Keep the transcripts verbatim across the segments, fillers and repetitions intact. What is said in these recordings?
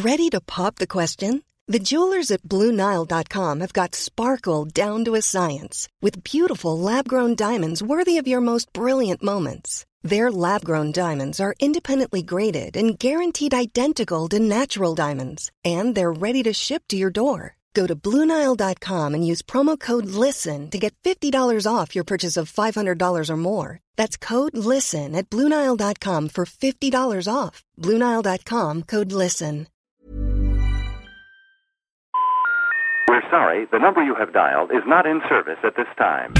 Ready to pop the question? The jewelers at Blue Nile dot com have got sparkle down to a science with beautiful lab-grown diamonds worthy of your most brilliant moments. Their lab-grown diamonds are independently graded and guaranteed identical to natural diamonds, and they're ready to ship to your door. Go to Blue Nile dot com and use promo code LISTEN to get fifty dollars off your purchase of five hundred dollars or more. That's code LISTEN at Blue Nile dot com for fifty dollars off. Blue Nile dot com, code LISTEN. We're sorry, the number you have dialed is not in service at this time.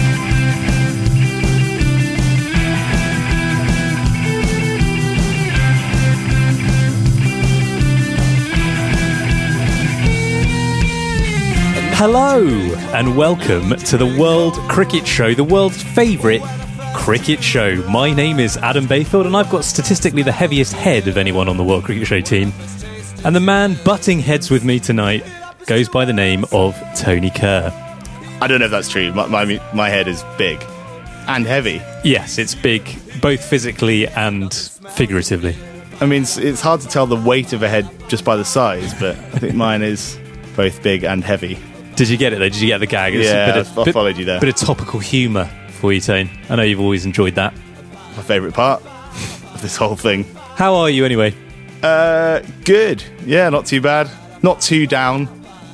Hello and welcome to the World Cricket Show, the world's favourite cricket show. My name is Adam Bayfield and I've got statistically the heaviest head of anyone on the World Cricket Show team. And the man butting heads with me tonight goes by the name of Tony Kerr. I don't know if that's true. My, my, my head is big and heavy. Yes, it's big, both physically and figuratively. I mean, it's, it's hard to tell the weight of a head just by the size, but I think mine is both big and heavy. Did you get it though? Did you get the gag? It's yeah, a bit of, I bit, followed you there. Bit of topical humour for you, Tone. I know you've always enjoyed that. My favourite part of this whole thing. How are you anyway? Uh, good. Yeah, not too bad. Not too down.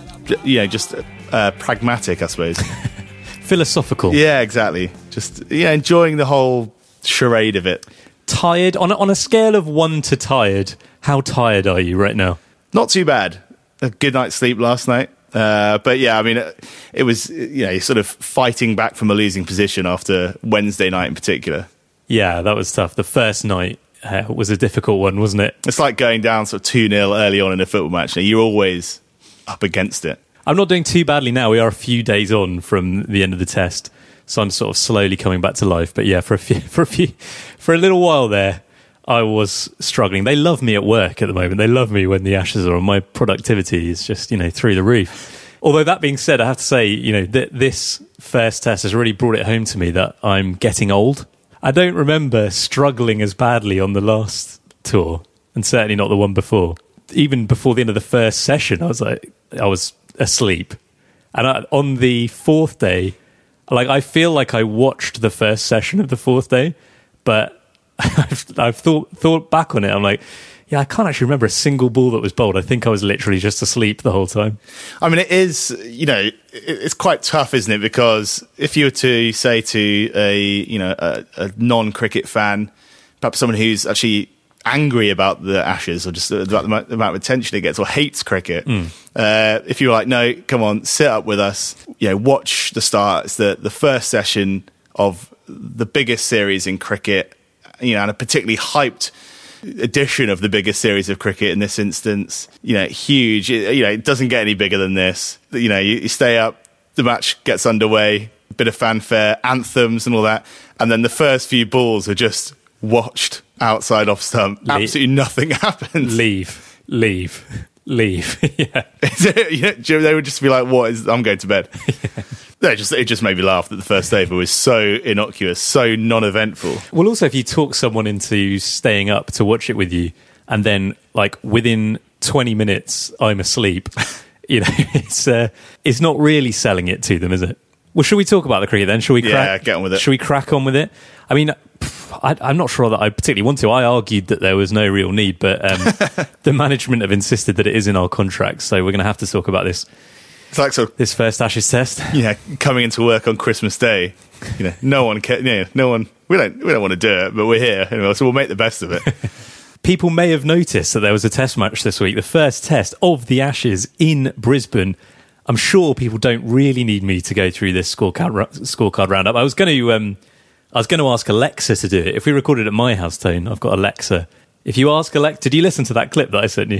You know, just uh, pragmatic, I suppose. Philosophical. Yeah, exactly. Just yeah, enjoying the whole charade of it. Tired? On a, on a scale of one to tired, how tired are you right now? Not too bad. A good night's sleep last night. Uh, but yeah, I mean, it, it was, you know, sort of fighting back from a losing position after Wednesday night in particular. Yeah, that was tough. The first night uh, was a difficult one, wasn't it? It's like going down sort of two nil early on in a football match. You're always up against it. I'm not doing too badly now. We are a few days on from the end of the test, so I'm sort of slowly coming back to life. But yeah, for a few, for a few, for a little while there, I was struggling. They love me at work at the moment. They love me when the Ashes are on. My productivity is just, you know, through the roof. Although that being said, I have to say, you know, th- this first test has really brought it home to me that I'm getting old. I don't remember struggling as badly on the last tour, and certainly not the one before. Even before the end of the first session, I was like, I was asleep. And I, on the fourth day, like, I feel like I watched the first session of the fourth day, but I've, I've thought thought back on it. I'm like, yeah, I can't actually remember a single ball that was bowled. I think I was literally just asleep the whole time. I mean, it is, you know, it's quite tough, isn't it? Because if you were to say to a, you know, a, a non-cricket fan, perhaps someone who's actually angry about the Ashes or just about the amount of attention it gets or hates cricket, mm. uh, if you were like, no, come on, sit up with us, you know, watch the start. It's the, the first session of the biggest series in cricket, you know, and a particularly hyped edition of the biggest series of cricket in this instance. You know, huge. It, you know, it doesn't get any bigger than this. You know, you, you stay up, the match gets underway, a bit of fanfare, anthems and all that, and then the first few balls are just watched outside off stump. Leave. Absolutely nothing happens. Leave, leave, leave. Yeah. You know, they would just be like, "What is? I'm going to bed." Yeah. No, it just, it just made me laugh that the first over was so innocuous, so non-eventful. Well, also, if you talk someone into staying up to watch it with you, and then, like, within twenty minutes, I'm asleep, you know, it's uh, it's not really selling it to them, is it? Well, should we talk about the cricket then? Shall we crack, yeah, get on with it. Should we crack on with it? I mean, I, I'm not sure that I particularly want to. I argued that there was no real need, but um, the management have insisted that it is in our contract, so we're going to have to talk about this. It's like so. This first Ashes test. Yeah, coming into work on Christmas Day. You know, no one can. You know, no one. We don't. We don't want to do it, but we're here, anyway, so we'll make the best of it. People may have noticed that there was a test match this week, the first test of the Ashes in Brisbane. I'm sure people don't really need me to go through this scorecard scorecard roundup. I was going to. Um, I was going to ask Alexa to do it. If we recorded at my house, Tone, I've got Alexa. If you ask Alexa, did you listen to that clip that I sent you?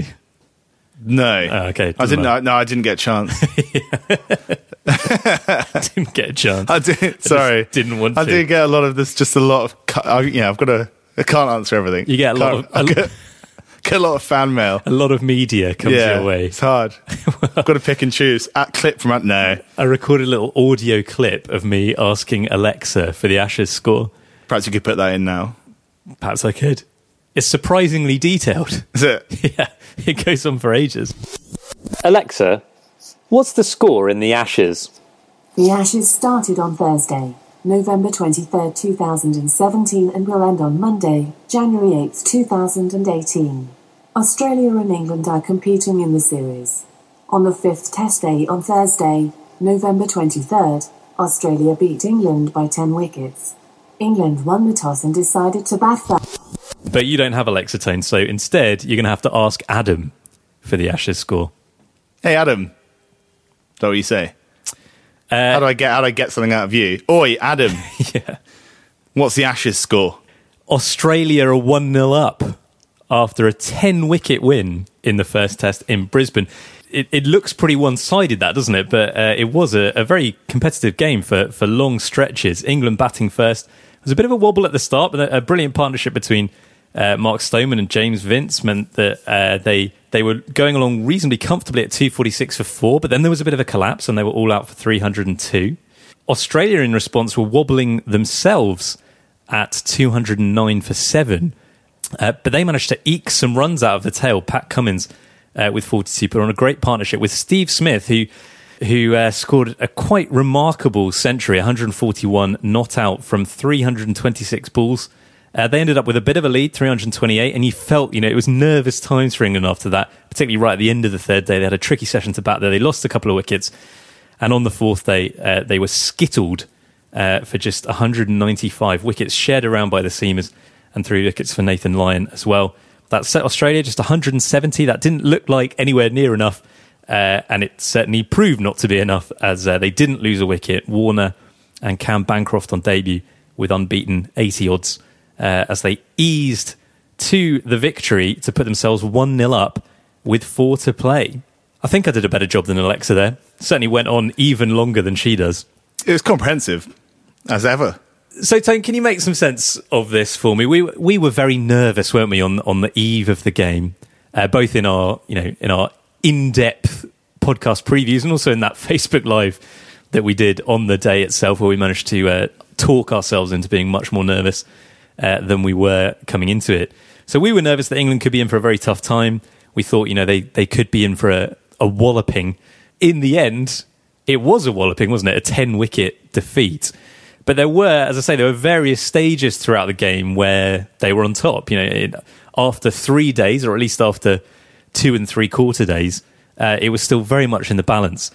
No. Oh, okay. I didn't. No, no, I didn't get a chance. Didn't get a chance. I did. Sorry, I didn't want to. I did get a lot of this. Just a lot of. I, yeah, I've got to. I can't answer everything. You get a lot of. I get, get a lot of fan mail. A lot of media comes yeah, your way. It's hard. well, I've got to pick and choose. At clip from no. I recorded a little audio clip of me asking Alexa for the Ashes score. Perhaps you could put that in now. Perhaps I could. It's surprisingly detailed. Is it? Yeah, it goes on for ages. Alexa, what's the score in the Ashes? The Ashes started on Thursday, November twenty-third, two thousand seventeen and will end on Monday, January eighth, two thousand eighteen. Australia and England are competing in the series. On the fifth Test day on Thursday, November twenty-third, Australia beat England by ten wickets. England won the toss and decided to bat first. But you don't have Alexa tone, so instead you're going to have to ask Adam for the Ashes score. Hey, Adam. Is that what you say? Uh, how do I get how do I get something out of you? Oi, Adam. Yeah. What's the Ashes score? Australia are one nil up after a ten-wicket win in the first Test in Brisbane. It, it looks pretty one-sided, that, doesn't it? But uh, it was a, a very competitive game for, for long stretches. England batting first. It was a bit of a wobble at the start, but a, a brilliant partnership between uh, Mark Stoneman and James Vince meant that uh, they they were going along reasonably comfortably at two forty-six for four, but then there was a bit of a collapse and they were all out for three hundred two. Australia, in response, were wobbling themselves at two hundred nine for seven, uh, but they managed to eke some runs out of the tail. Pat Cummins uh, with forty-two, put on a great partnership with Steve Smith, who who uh, scored a quite remarkable century, one hundred forty-one not out from three hundred twenty-six balls. Uh, they ended up with a bit of a lead, three hundred twenty-eight, and you felt, you know, it was nervous times for England after that, particularly right at the end of the third day. They had a tricky session to bat there. They lost a couple of wickets, and on the fourth day, uh, they were skittled uh, for just one hundred ninety-five wickets, shared around by the seamers, and three wickets for Nathan Lyon as well. That set Australia just one hundred seventy. That didn't look like anywhere near enough, uh, and it certainly proved not to be enough, as uh, they didn't lose a wicket. Warner and Cam Bancroft on debut with unbeaten eighty odds. Uh, as they eased to the victory to put themselves one nil up with four to play. I think I did a better job than Alexa there. Certainly went on even longer than she does. It was comprehensive, as ever. So, Tone, can you make some sense of this for me? We we were very nervous, weren't we, on on the eve of the game, uh, both in our you know in our in-depth podcast previews and also in that Facebook Live that we did on the day itself, where we managed to uh, talk ourselves into being much more nervous Uh, than we were coming into it. So we were nervous that England could be in for a very tough time. We thought, you know, they, they could be in for a, a walloping. In the end, it was a walloping, wasn't it? A ten-wicket defeat. But there were, as I say, there were various stages throughout the game where they were on top. You know, it, after three days, or at least after two and three-quarter days, uh, it was still very much in the balance.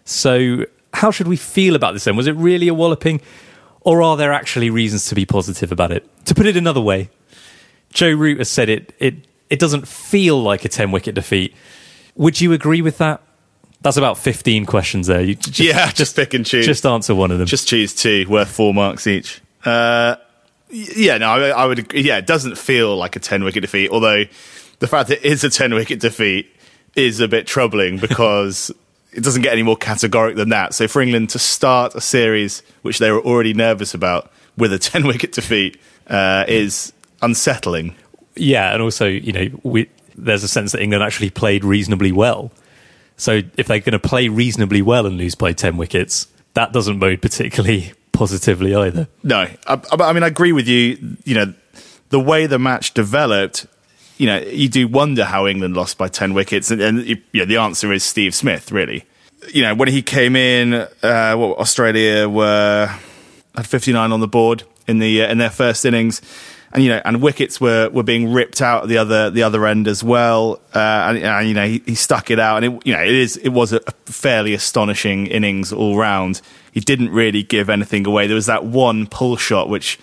So how should we feel about this then? Was it really a walloping? Or are there actually reasons to be positive about it? To put it another way, Joe Root has said it it, it doesn't feel like a ten-wicket defeat. Would you agree with that? That's about fifteen questions there. You just, yeah, just pick and choose. Just answer one of them. Just choose two, worth four marks each. Uh, yeah, no, I, I would agree. Yeah, it doesn't feel like a ten-wicket defeat, although the fact that it is a ten-wicket defeat is a bit troubling because it doesn't get any more categoric than that. So for England to start a series which they were already nervous about with a ten-wicket defeat uh, is unsettling. Yeah, and also, you know, we, there's a sense that England actually played reasonably well. So if they're going to play reasonably well and lose by ten wickets, that doesn't bode particularly positively either. No, I, I mean, I agree with you. You know, the way the match developed, you know, you do wonder how England lost by ten wickets, and, and you know, the answer is Steve Smith, really. You know, when he came in, uh, what Australia were had fifty-nine on the board in the uh, in their first innings, and you know, and wickets were, were being ripped out at the other the other end as well. Uh, and, and you know, he, he stuck it out, and it, you know, it is it was a fairly astonishing innings all round. He didn't really give anything away. There was that one pull shot which,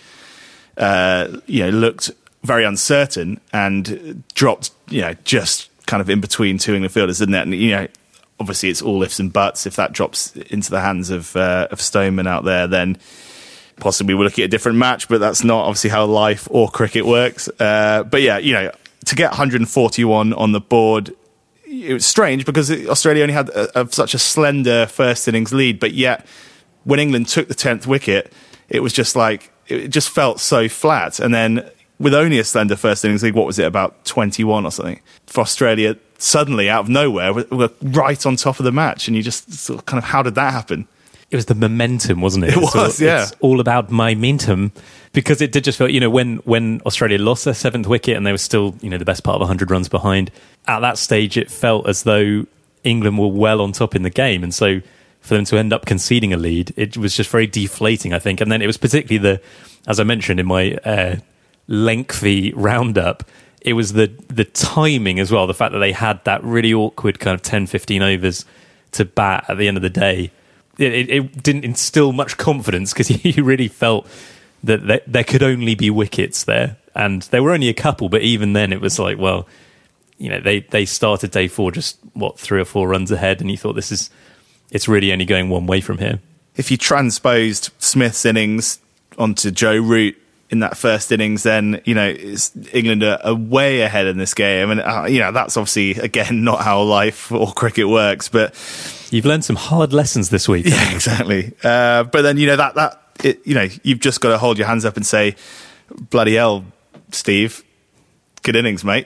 uh, you know, looked very uncertain and dropped, you know, just kind of in between two England fielders, didn't it? And you know, obviously it's all ifs and buts. If that drops into the hands of uh, of Stoneman out there, then possibly we're looking at a different match. But that's not obviously how life or cricket works. Uh, but yeah, you know, to get one hundred forty-one on the board, it was strange because Australia only had a, a, such a slender first innings lead, but yet when England took the tenth wicket, it was just like it just felt so flat. And then with only a slender first innings lead, what was it, about twenty-one or something, for Australia, suddenly out of nowhere we're right on top of the match, and you just sort of kind of, how did that happen? It was the momentum, wasn't it? It was, all, yeah. It's all about momentum. because it did just feel, you know, when, when Australia lost their seventh wicket and they were still, you know, the best part of one hundred runs behind, at that stage it felt as though England were well on top in the game. And so for them to end up conceding a lead, it was just very deflating, I think. And then it was particularly the, as I mentioned in my uh, lengthy roundup, it was the the timing as well, the fact that they had that really awkward kind of ten, fifteen overs to bat at the end of the day. It, it, it didn't instill much confidence because you really felt that there, there could only be wickets there. And there were only a couple, but even then it was like, well, you know, they, they started day four just, what, three or four runs ahead, and you thought this is, it's really only going one way from here. If you transposed Smith's innings onto Joe Root in that first innings, then, you know, it's England are, are way ahead in this game. And, uh, you know, that's obviously, again, not how life or cricket works. But you've learned some hard lessons this week. Yeah, exactly. Uh, but then, you know, that, that it, you know, you've just got to hold your hands up and say, bloody hell, Steve, good innings, mate.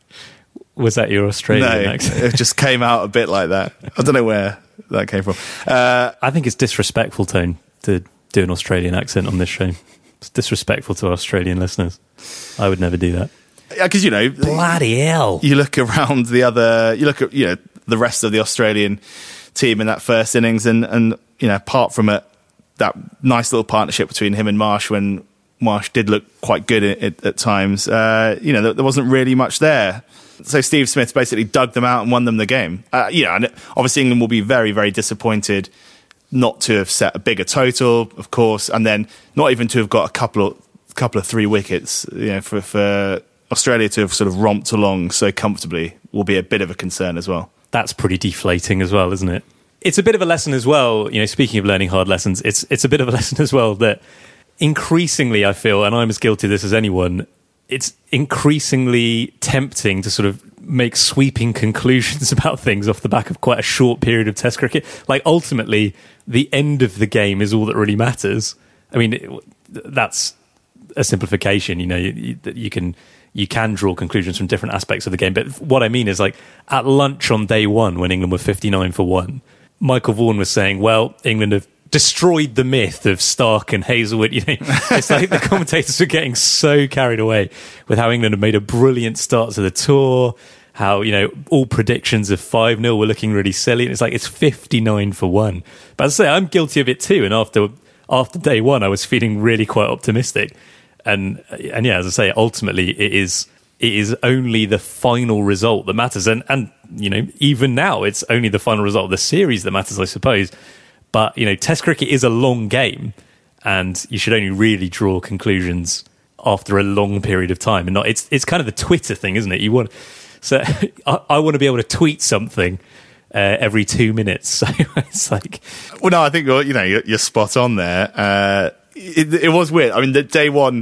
Was that your Australian no, accent? It just came out a bit like that. I don't know where that came from. Uh, I think it's disrespectful, Tone, to do an Australian accent on this show. It's disrespectful to our Australian listeners. I would never do that. Yeah, because, you know, bloody hell. You look around the other, you look at, you know, the rest of the Australian team in that first innings, and, and you know, apart from it, that nice little partnership between him and Marsh, when Marsh did look quite good at, at, at times, uh, you know, there, there wasn't really much there. So Steve Smith basically dug them out and won them the game. Uh, you know, and obviously England will be very, very disappointed not to have set a bigger total, of course, and then not even to have got a couple of couple of three wickets. You know, for, for Australia to have sort of romped along so comfortably will be a bit of a concern as well. That's pretty deflating as well, isn't it? It's a bit of a lesson as well. You know, speaking of learning hard lessons, it's it's a bit of a lesson as well that increasingly I feel, and I'm as guilty of this as anyone, it's increasingly tempting to sort of make sweeping conclusions about things off the back of quite a short period of Test cricket. Like, ultimately, the end of the game is all that really matters. I mean, it, that's a simplification. You know, you, you can you can draw conclusions from different aspects of the game. But what I mean is, like, at lunch on day one, when England were fifty-nine for one, Michael Vaughan was saying, well, England have destroyed the myth of Stark and Hazelwood. You know, it's like the commentators were getting so carried away with how England had made a brilliant start to the tour, how, you know, all predictions of five nil were looking really silly. And it's like, it's fifty-nine for one. But as I say, I'm guilty of it too. And after after day one, I was feeling really quite optimistic. And and yeah, as I say, ultimately it is it is only the final result that matters. And and you know, even now, it's only the final result of the series that matters, I suppose. But, you know, Test cricket is a long game, and you should only really draw conclusions after a long period of time. And not it's it's kind of the Twitter thing, isn't it? You want so I, I want to be able to tweet something uh, every two minutes. So it's like, well, no, I think you're, you know, you're, you're spot on there. Uh, it, it was weird. I mean, the day one,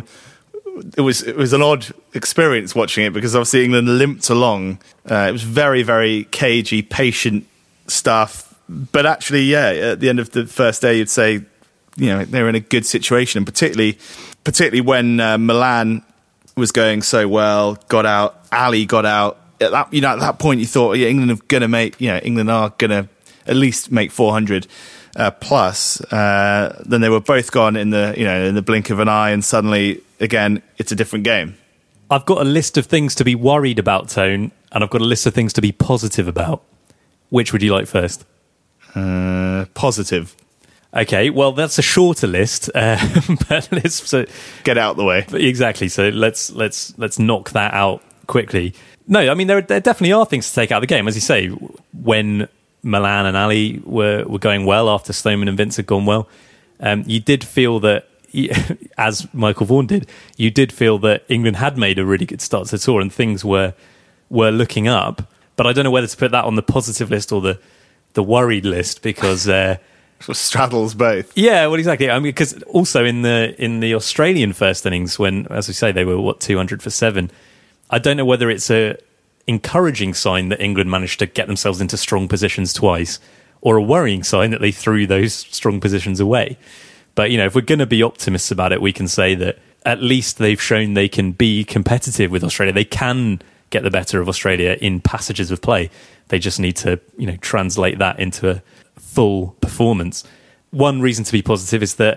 it was it was an odd experience watching it, because obviously England limped along. Uh, it was very, very cagey, patient stuff. But actually, yeah, at the end of the first day, you'd say, you know, they were in a good situation, and particularly, particularly when uh, Milan was going so well, got out, Ali got out. At that, you know, at that point, you thought, yeah, England are going to make, you know, England are going to at least make four hundred uh, plus. Uh, then they were both gone in the, you know, in the blink of an eye, and suddenly, again, it's a different game. I've got a list of things to be worried about, Tone, and I've got a list of things to be positive about. Which would you like first? Uh, positive. Okay, well, that's a shorter list, uh, but let's so, get out of the way. Exactly. So let's let's let's knock that out quickly. No, I mean there there definitely are things to take out of the game, as you say. When Milan and Ali were were going well after Stoneman and Vince had gone well, um, you did feel that, as Michael Vaughan did, you did feel that England had made a really good start to the tour and things were were looking up. But I don't know whether to put that on the positive list or the the worried list, because uh, it straddles both. Yeah, well, exactly. I mean, because also in the in the Australian first innings, when, as we say, they were what two hundred for seven. I don't know whether it's a encouraging sign that England managed to get themselves into strong positions twice, or a worrying sign that they threw those strong positions away. But you know, if we're going to be optimists about it, we can say that at least they've shown they can be competitive with Australia. They can get the better of Australia in passages of play. They just need to, you know, translate that into a full performance. One reason to be positive is that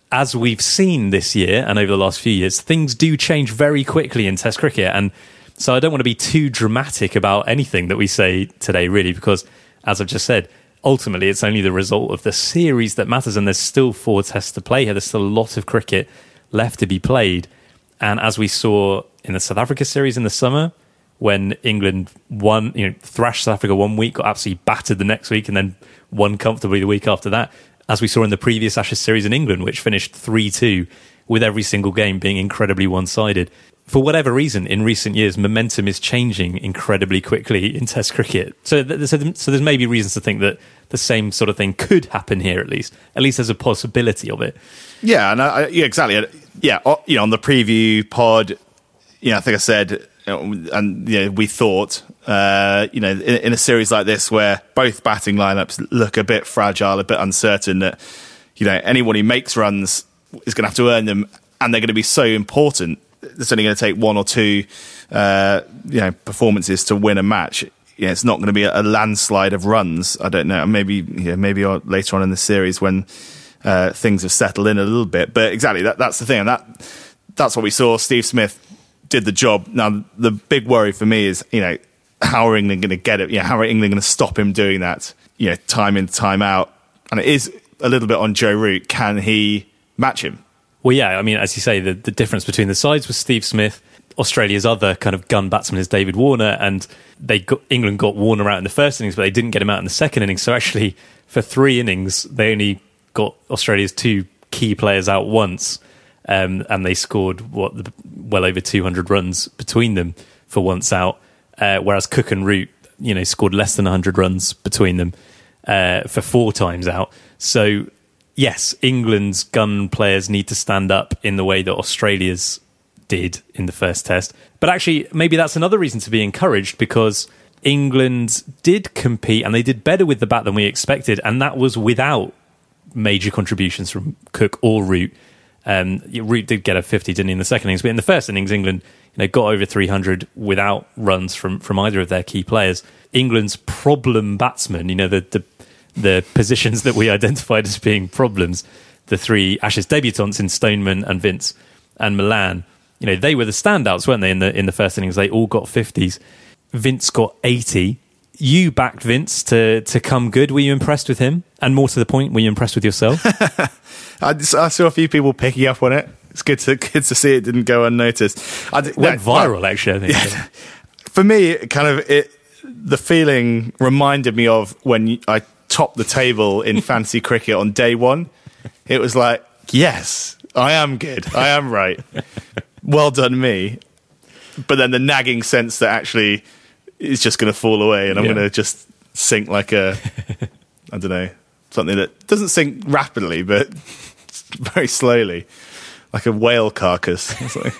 as we've seen this year and over the last few years, things do change very quickly in Test cricket. And so I don't want to be too dramatic about anything that we say today, really, because, as I've just said, ultimately it's only the result of the series that matters, and there's still four tests to play here. There's still a lot of cricket left to be played. And as we saw in the South Africa series in the summer, when England won, you know, thrashed South Africa one week, got absolutely battered the next week, and then won comfortably the week after that, as we saw in the previous Ashes series in England, which finished three two, with every single game being incredibly one-sided. For whatever reason, in recent years, momentum is changing incredibly quickly in Test cricket. So, th- so, th- so there's maybe reasons to think that the same sort of thing could happen here, at least. At least there's a possibility of it. Yeah, and I, yeah, exactly. Yeah, you know, on the preview pod, you know, I think I said, you know, and you know, we thought, uh, you know, in, in a series like this where both batting lineups look a bit fragile, a bit uncertain, that, you know, anyone who makes runs is going to have to earn them, and they're going to be so important. It's only going to take one or two, uh, you know, performances to win a match. You know, it's not going to be a, a landslide of runs. I don't know. Maybe, you know, maybe later on in the series when uh, things have settled in a little bit. But exactly, that, that's the thing, and that that's what we saw. Steve Smith did the job. Now, the big worry for me is, you know, how are England going to get it? You know, how are England going to stop him doing that? You know, time in, time out, and it is a little bit on Joe Root. Can he match him? Well, yeah, I mean, as you say, the, the difference between the sides was Steve Smith. Australia's other kind of gun batsman is David Warner, and they got, England got Warner out in the first innings, but they didn't get him out in the second innings. So actually, for three innings, they only got Australia's two key players out once, um, and they scored what well over two hundred runs between them for once out. Uh, whereas Cook and Root, you know, scored less than one hundred runs between them uh, for four times out. So yes, England's gun players need to stand up in the way that Australia's did in the first test. But actually, maybe that's another reason to be encouraged, because England did compete and they did better with the bat than we expected, and that was without major contributions from Cook or Root. Um, Root did get a fifty, didn't he, in the second innings, but in the first innings, England, you know, got over three hundred without runs from, from either of their key players. England's problem batsmen, you know, the, the the positions that we identified as being problems, the three Ashes debutants in Stoneman and Vince and Milan, you know, they were the standouts, weren't they, in the in the first innings? They all got fifties. Vince got eighty. You backed Vince to to come good. Were you impressed with him? And more to the point, were you impressed with yourself? I, just, I saw a few people picking up on it. It's good to good to see it didn't go unnoticed. I, it went no, viral, well, actually, I think. Yeah. For me, it kind of it the feeling reminded me of when I topped the table in fantasy cricket on day one. It was like, yes, I am good. I am right. Well done, me. But then the nagging sense that actually it's just going to fall away and I'm yeah. going to just sink like a, I don't know, something that doesn't sink rapidly, but very slowly, like a whale carcass.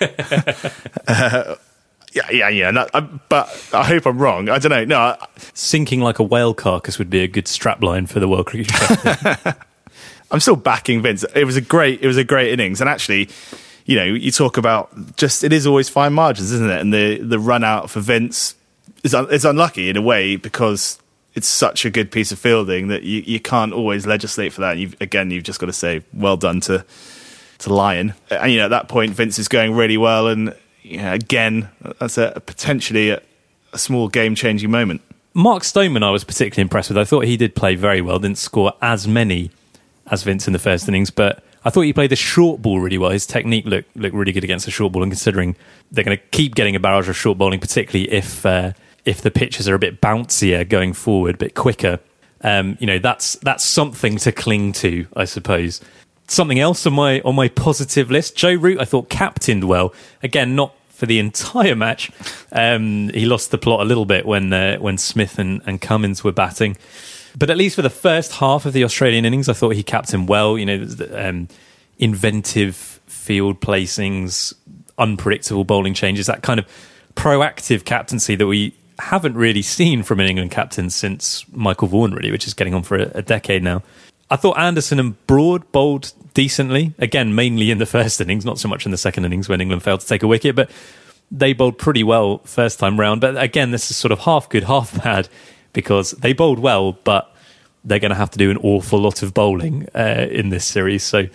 uh, yeah, yeah, yeah. No, I, but I hope I'm wrong. I don't know. No, I, sinking like a whale carcass would be a good strapline for the World Cricket Championship. I'm still backing Vince. It was a great, it was a great innings, and actually, you know, you talk about just it is always fine margins, isn't it? And the the run out for Vince is un, it's unlucky in a way because it's such a good piece of fielding that you, you can't always legislate for that. You've, again, you've just got to say well done to to Lyon. And you know, at that point, Vince is going really well, and you know, again, that's a potentially a, a small game changing moment. Mark Stoneman, I was particularly impressed with. I thought he did play very well. Didn't score as many as Vince in the first innings, but I thought he played the short ball really well. His technique looked looked really good against the short ball, and considering they're going to keep getting a barrage of short bowling, particularly if uh, if the pitches are a bit bouncier going forward, a bit quicker, um, you know, that's that's something to cling to, I suppose. Something else on my on my positive list, Joe Root, I thought captained well. Again, not for the entire match. Um, he lost the plot a little bit when uh, when Smith and, and Cummins were batting. But at least for the first half of the Australian innings, I thought he captained well. You know, um, inventive field placings, unpredictable bowling changes, that kind of proactive captaincy that we haven't really seen from an England captain since Michael Vaughan, really, which is getting on for a, a decade now. I thought Anderson and Broad bowled decently. Again, mainly in the first innings, not so much in the second innings when England failed to take a wicket, but they bowled pretty well first time round. But again, this is sort of half good, half bad, because they bowled well, but they're going to have to do an awful lot of bowling uh, in this series. So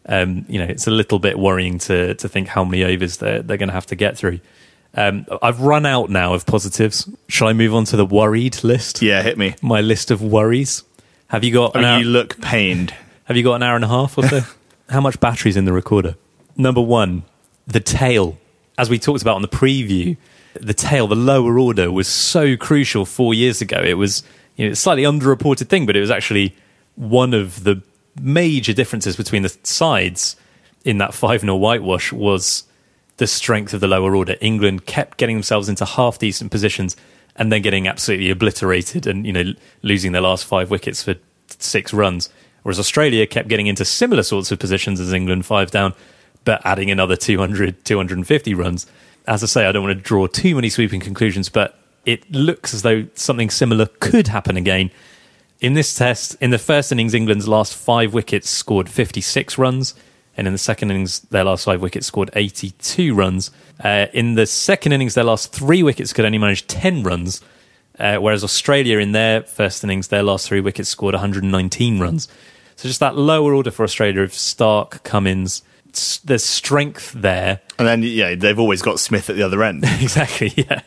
Um, you know, it's a little bit worrying to to think how many overs they're, they're going to have to get through. Um, I've run out now of positives. Shall I move on to the worried list? Yeah, hit me. My list of worries. Have you got? I an mean, hour, you look pained. Have you got an hour and a half or so? How much battery's in the recorder? Number one, the tail. As we talked about on the preview, the tail, the lower order, was so crucial four years ago. It was, you know, a slightly underreported thing, but it was actually one of the major differences between the sides in that five nil whitewash was the strength of the lower order. England kept getting themselves into half decent positions and then getting absolutely obliterated and, you know, losing their last five wickets for six runs. Whereas Australia kept getting into similar sorts of positions as England, five down, but adding another two hundred, two hundred fifty runs. As I say, I don't want to draw too many sweeping conclusions, but it looks as though something similar could happen again. In this test, in the first innings, England's last five wickets scored fifty-six runs, and in the second innings, their last five wickets scored eighty-two runs. Uh, in the second innings, their last three wickets could only manage ten runs, uh, whereas Australia, in their first innings, their last three wickets scored one hundred nineteen runs. So just that lower order for Australia of Stark, Cummins, there's strength there. And then, yeah, they've always got Smith at the other end. Exactly, yeah.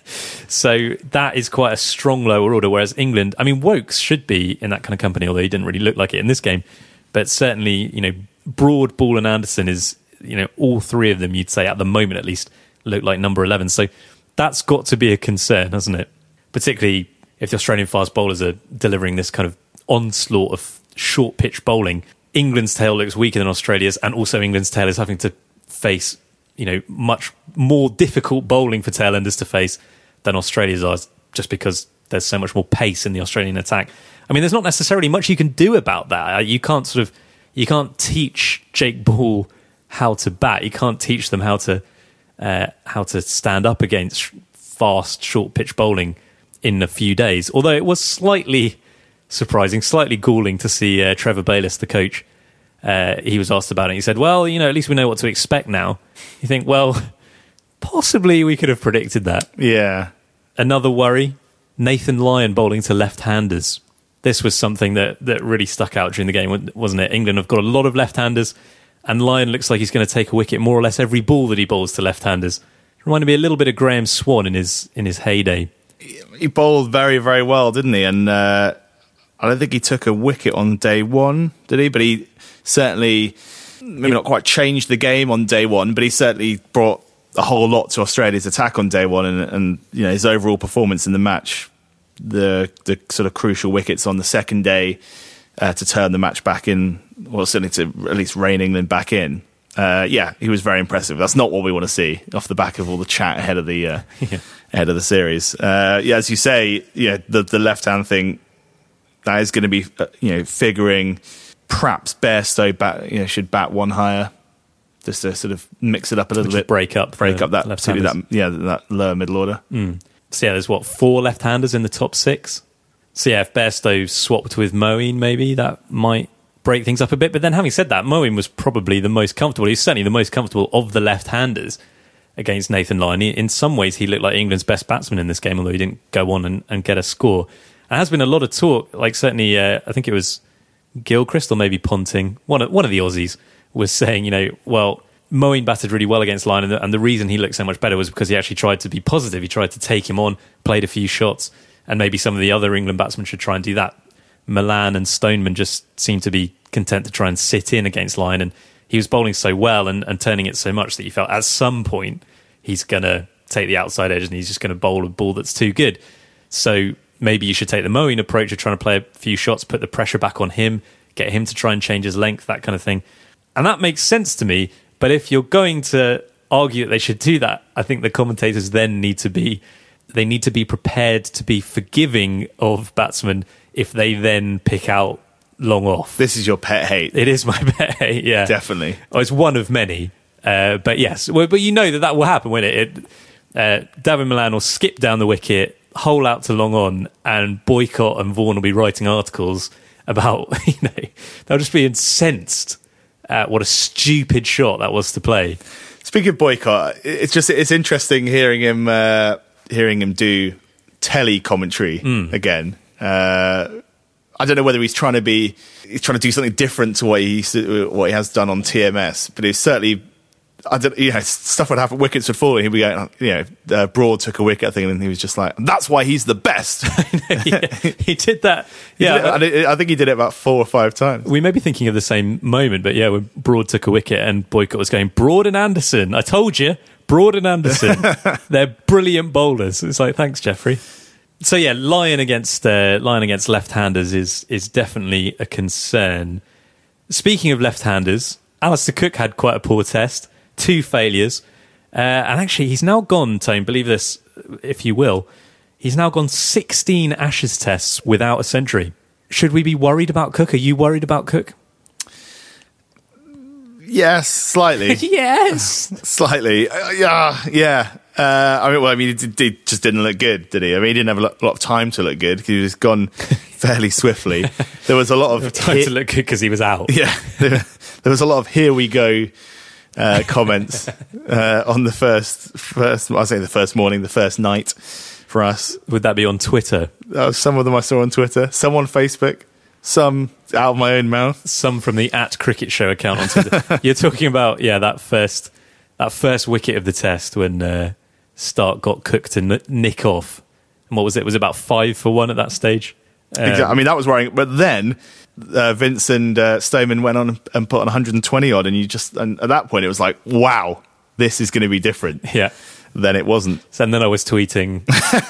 So that is quite a strong lower order, whereas England, I mean, Wokes should be in that kind of company, although he didn't really look like it in this game. But certainly, you know, Broad, Ball and Anderson is, you know, all three of them, you'd say, at the moment at least, look like number eleven. So that's got to be a concern, hasn't it? Particularly if the Australian fast bowlers are delivering this kind of onslaught of short pitch bowling. England's tail looks weaker than Australia's, and also England's tail is having to face, you know, much more difficult bowling for tailenders to face than Australia's are, just because there's so much more pace in the Australian attack. I mean, there's not necessarily much you can do about that. You can't sort of, you can't teach Jake Ball how to bat. You can't teach them how to uh, how to stand up against fast, short pitch bowling in a few days. Although it was slightly surprising, slightly galling to see uh, Trevor Bayliss, the coach. Uh, he was asked about it. He said, well, you know, at least we know what to expect now. You think, well, possibly we could have predicted that. Yeah. Another worry, Nathan Lyon bowling to left-handers. This was something that, that really stuck out during the game, wasn't it? England have got a lot of left-handers, and Lyon looks like he's going to take a wicket more or less every ball that he bowls to left-handers. Reminded me a little bit of Graham Swan in his in his heyday. He bowled very, very well, didn't he? And uh, I don't think he took a wicket on day one, did he? But he certainly, maybe not quite changed the game on day one, but he certainly brought a whole lot to Australia's attack on day one. And, and you know, his overall performance in the match, the the sort of crucial wickets on the second day uh, to turn the match back in, well, certainly to at least rein England back in. Uh, yeah, he was very impressive. That's not what we want to see off the back of all the chat ahead of the uh, yeah. ahead of the series. Uh, yeah, as you say, yeah, the the left hand thing that is going to be uh, you know figuring. Perhaps Bairstow bat you know should bat one higher, just to sort of mix it up a little Just bit, break up, break up that left-handers. that yeah that lower middle order. Mm. So yeah, there's what four left-handers in the top six. So yeah, if Bairstow swapped with Moeen, maybe that might break things up a bit. But then, having said that, Moeen was probably the most comfortable. He's certainly the most comfortable of the left-handers against Nathan Lyon. In some ways, he looked like England's best batsman in this game, although he didn't go on and, and get a score. And there has been a lot of talk, like certainly, uh, I think it was Gilchrist or maybe Ponting, one of, one of the Aussies, was saying, you know, well, Moeen batted really well against Lyon, and the, and the reason he looked so much better was because he actually tried to be positive. He tried to take him on, played a few shots, and maybe some of the other England batsmen should try and do that. Milan and Stoneman just seemed to be content to try and sit in against Lyon, and he was bowling so well and, and turning it so much that you felt at some point he's going to take the outside edge and he's just going to bowl a ball that's too good. So maybe you should take the Moeen approach of trying to play a few shots, put the pressure back on him, get him to try and change his length, that kind of thing. And that makes sense to me. But if you're going to argue that they should do that, I think the commentators then need to be, they need to be prepared to be forgiving of batsmen if they then pick out long off. This is your pet hate. It is my pet hate, yeah. Definitely. Oh, it's one of many. Uh, but yes, well, but you know that that will happen, won't it? it uh, David Milan will skip down the wicket, hole out to long on, and Boycott and Vaughan will be writing articles about, you know, they'll just be incensed at what a stupid shot that was to play. Speaking of Boycott, it's just it's interesting hearing him uh, hearing him do telly commentary mm. again. Uh, I don't know whether he's trying to be he's trying to do something different to what he used to, what he has done on T M S, but it's certainly. I don't, you know, stuff would happen. Wickets would fall, and he'd be going. You know, uh, Broad took a wicket, I think, and he was just like, "That's why he's the best." yeah, he did that. He Yeah, did it, I think he did it about four or five times. we may be thinking of the same moment, but yeah, when Broad took a wicket and Boycott was going, Broad and Anderson. I told you, Broad and Anderson. They're brilliant bowlers. It's like, thanks, Jeffrey. So yeah, Lyon against uh, Lyon against left-handers is is definitely a concern. Speaking of left-handers, Alistair Cook had quite a poor test. Two failures. Uh, and actually, he's now gone, Tone, believe this if you will, he's now gone sixteen Ashes tests without a century. Should we be worried about Cook? Are you worried about Cook? Yes, slightly. Yes. Slightly. Uh, yeah, yeah. Uh, I mean, well, I mean, he, did, he just didn't look good, did he? I mean, he didn't have a lot, lot of time to look good because he was gone fairly swiftly. There was a lot of Time hi- to look good because he was out. Yeah, there, there was a lot of "here we go" uh, comments uh, on the first, first. I say the first morning, the first night for us. Would that be on Twitter? Uh, some of them I saw on Twitter, some on Facebook, some out of my own mouth. Some from the at Cricket Show account on Twitter. You're talking about, yeah, that first that first wicket of the test when uh, Stark got Cook to n- nick off. And what was it? It was about five for one at that stage. Um, Exactly. I mean, that was worrying. But then uh, Vince and uh, Stoneman went on and put on one hundred twenty odd, and you just and at that point it was like, wow, this is going to be different. Yeah. Then it wasn't. So, and then I was tweeting,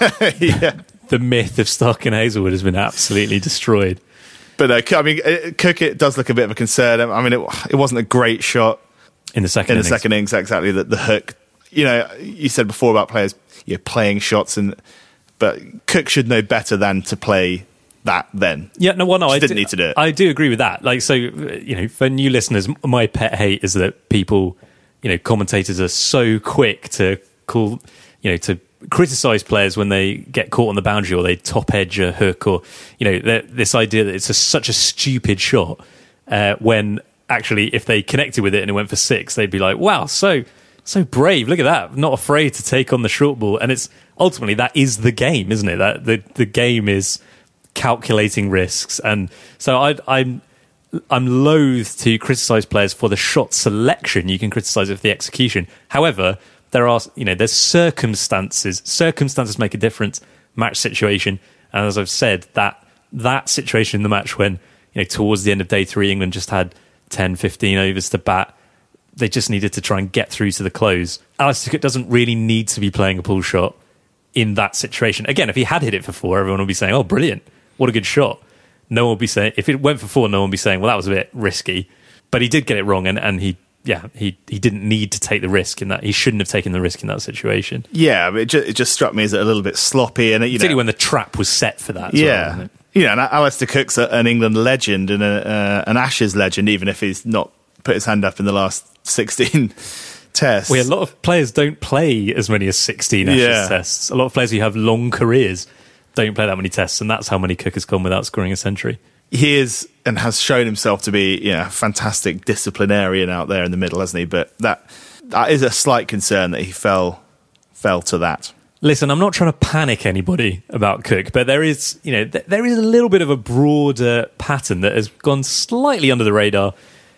Yeah. the myth of Stark and Hazelwood has been absolutely destroyed. But uh, I mean, it, Cook, it does look a bit of a concern. I mean, it, it wasn't a great shot In the second in the innings. second innings. Exactly, the, the hook. You know, you said before about players, you know, playing shots, and but Cook should know better than to play that then. Yeah, no, well, no, Just I didn't do, need to do it. I do agree with that. Like, so, you know, for new listeners, my pet hate is that people, you know, commentators are so quick to call, you know, to criticize players when they get caught on the boundary or they top edge a hook, or, you know, this idea that it's a, such a stupid shot uh, when actually if they connected with it and it went for six, they'd be like, wow, so so brave, look at that, not afraid to take on the short ball. And it's ultimately, that is the game, isn't it? That the the game is calculating risks. And so I, I'm I'm loath to criticize players for the shot selection. You can criticize it for the execution. However, there are, you know, there's circumstances. Circumstances make a difference. Match situation, and as I've said, that that situation in the match when, you know, towards the end of day three, England just had ten, fifteen overs to bat. They just needed to try and get through to the close. Alistair Cook doesn't really need to be playing a pull shot in that situation. Again, if he had hit it for four, everyone would be saying, "Oh, brilliant! What a good shot." No one would be saying, if it went for four, no one would be saying, "Well, that was a bit risky." But he did get it wrong, and, and he, yeah, he he didn't need to take the risk in that. He shouldn't have taken the risk in that situation. Yeah, but it just, it just struck me as a little bit sloppy, and it, you Particularly know, when the trap was set for that. As yeah, well, wasn't it? you know, and Alistair Cook's a, an England legend and a, uh, an Ashes legend, even if he's not put his hand up in the last sixteen tests. Well, yeah, a lot of players don't play as many as sixteen Ashes Yeah. tests. A lot of players who have long careers don't play that many tests, and that's how many Cook has gone without scoring a century. He is and has shown himself to be, you know, a fantastic disciplinarian out there in the middle, hasn't he? But that that is a slight concern that he fell fell to that. Listen, I'm not trying to panic anybody about Cook, but there is, you know, th- there is a little bit of a broader pattern that has gone slightly under the radar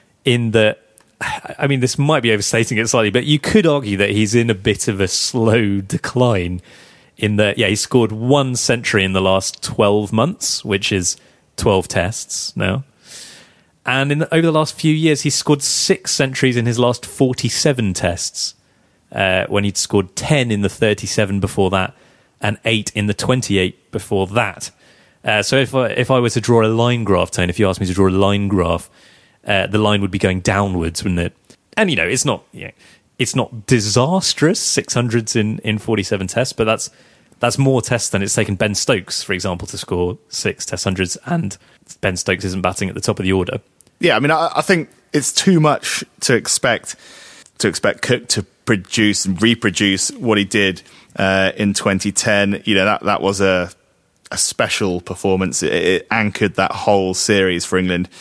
in that, I mean, this might be overstating it slightly, but you could argue that he's in a bit of a slow decline in that, yeah, he scored one century in the last twelve months, which is twelve tests now. And in the, over the last few years, he's scored six centuries in his last forty-seven tests, uh, when he'd scored ten in the thirty-seven before that and eight in the twenty-eight before that. Uh, so if I, if I were to draw a line graph, Tone, if you asked me to draw a line graph, uh, the line would be going downwards, wouldn't it? And, you know, it's not, you know, it's not disastrous, six hundreds in, in forty-seven tests, but that's that's more tests than it's taken Ben Stokes, for example, to score six test hundreds, and Ben Stokes isn't batting at the top of the order. Yeah, I mean, I, I think it's too much to expect to expect Cook to produce and reproduce what he did uh, in twenty ten. You know, that that was a a special performance. It, it anchored that whole series for England.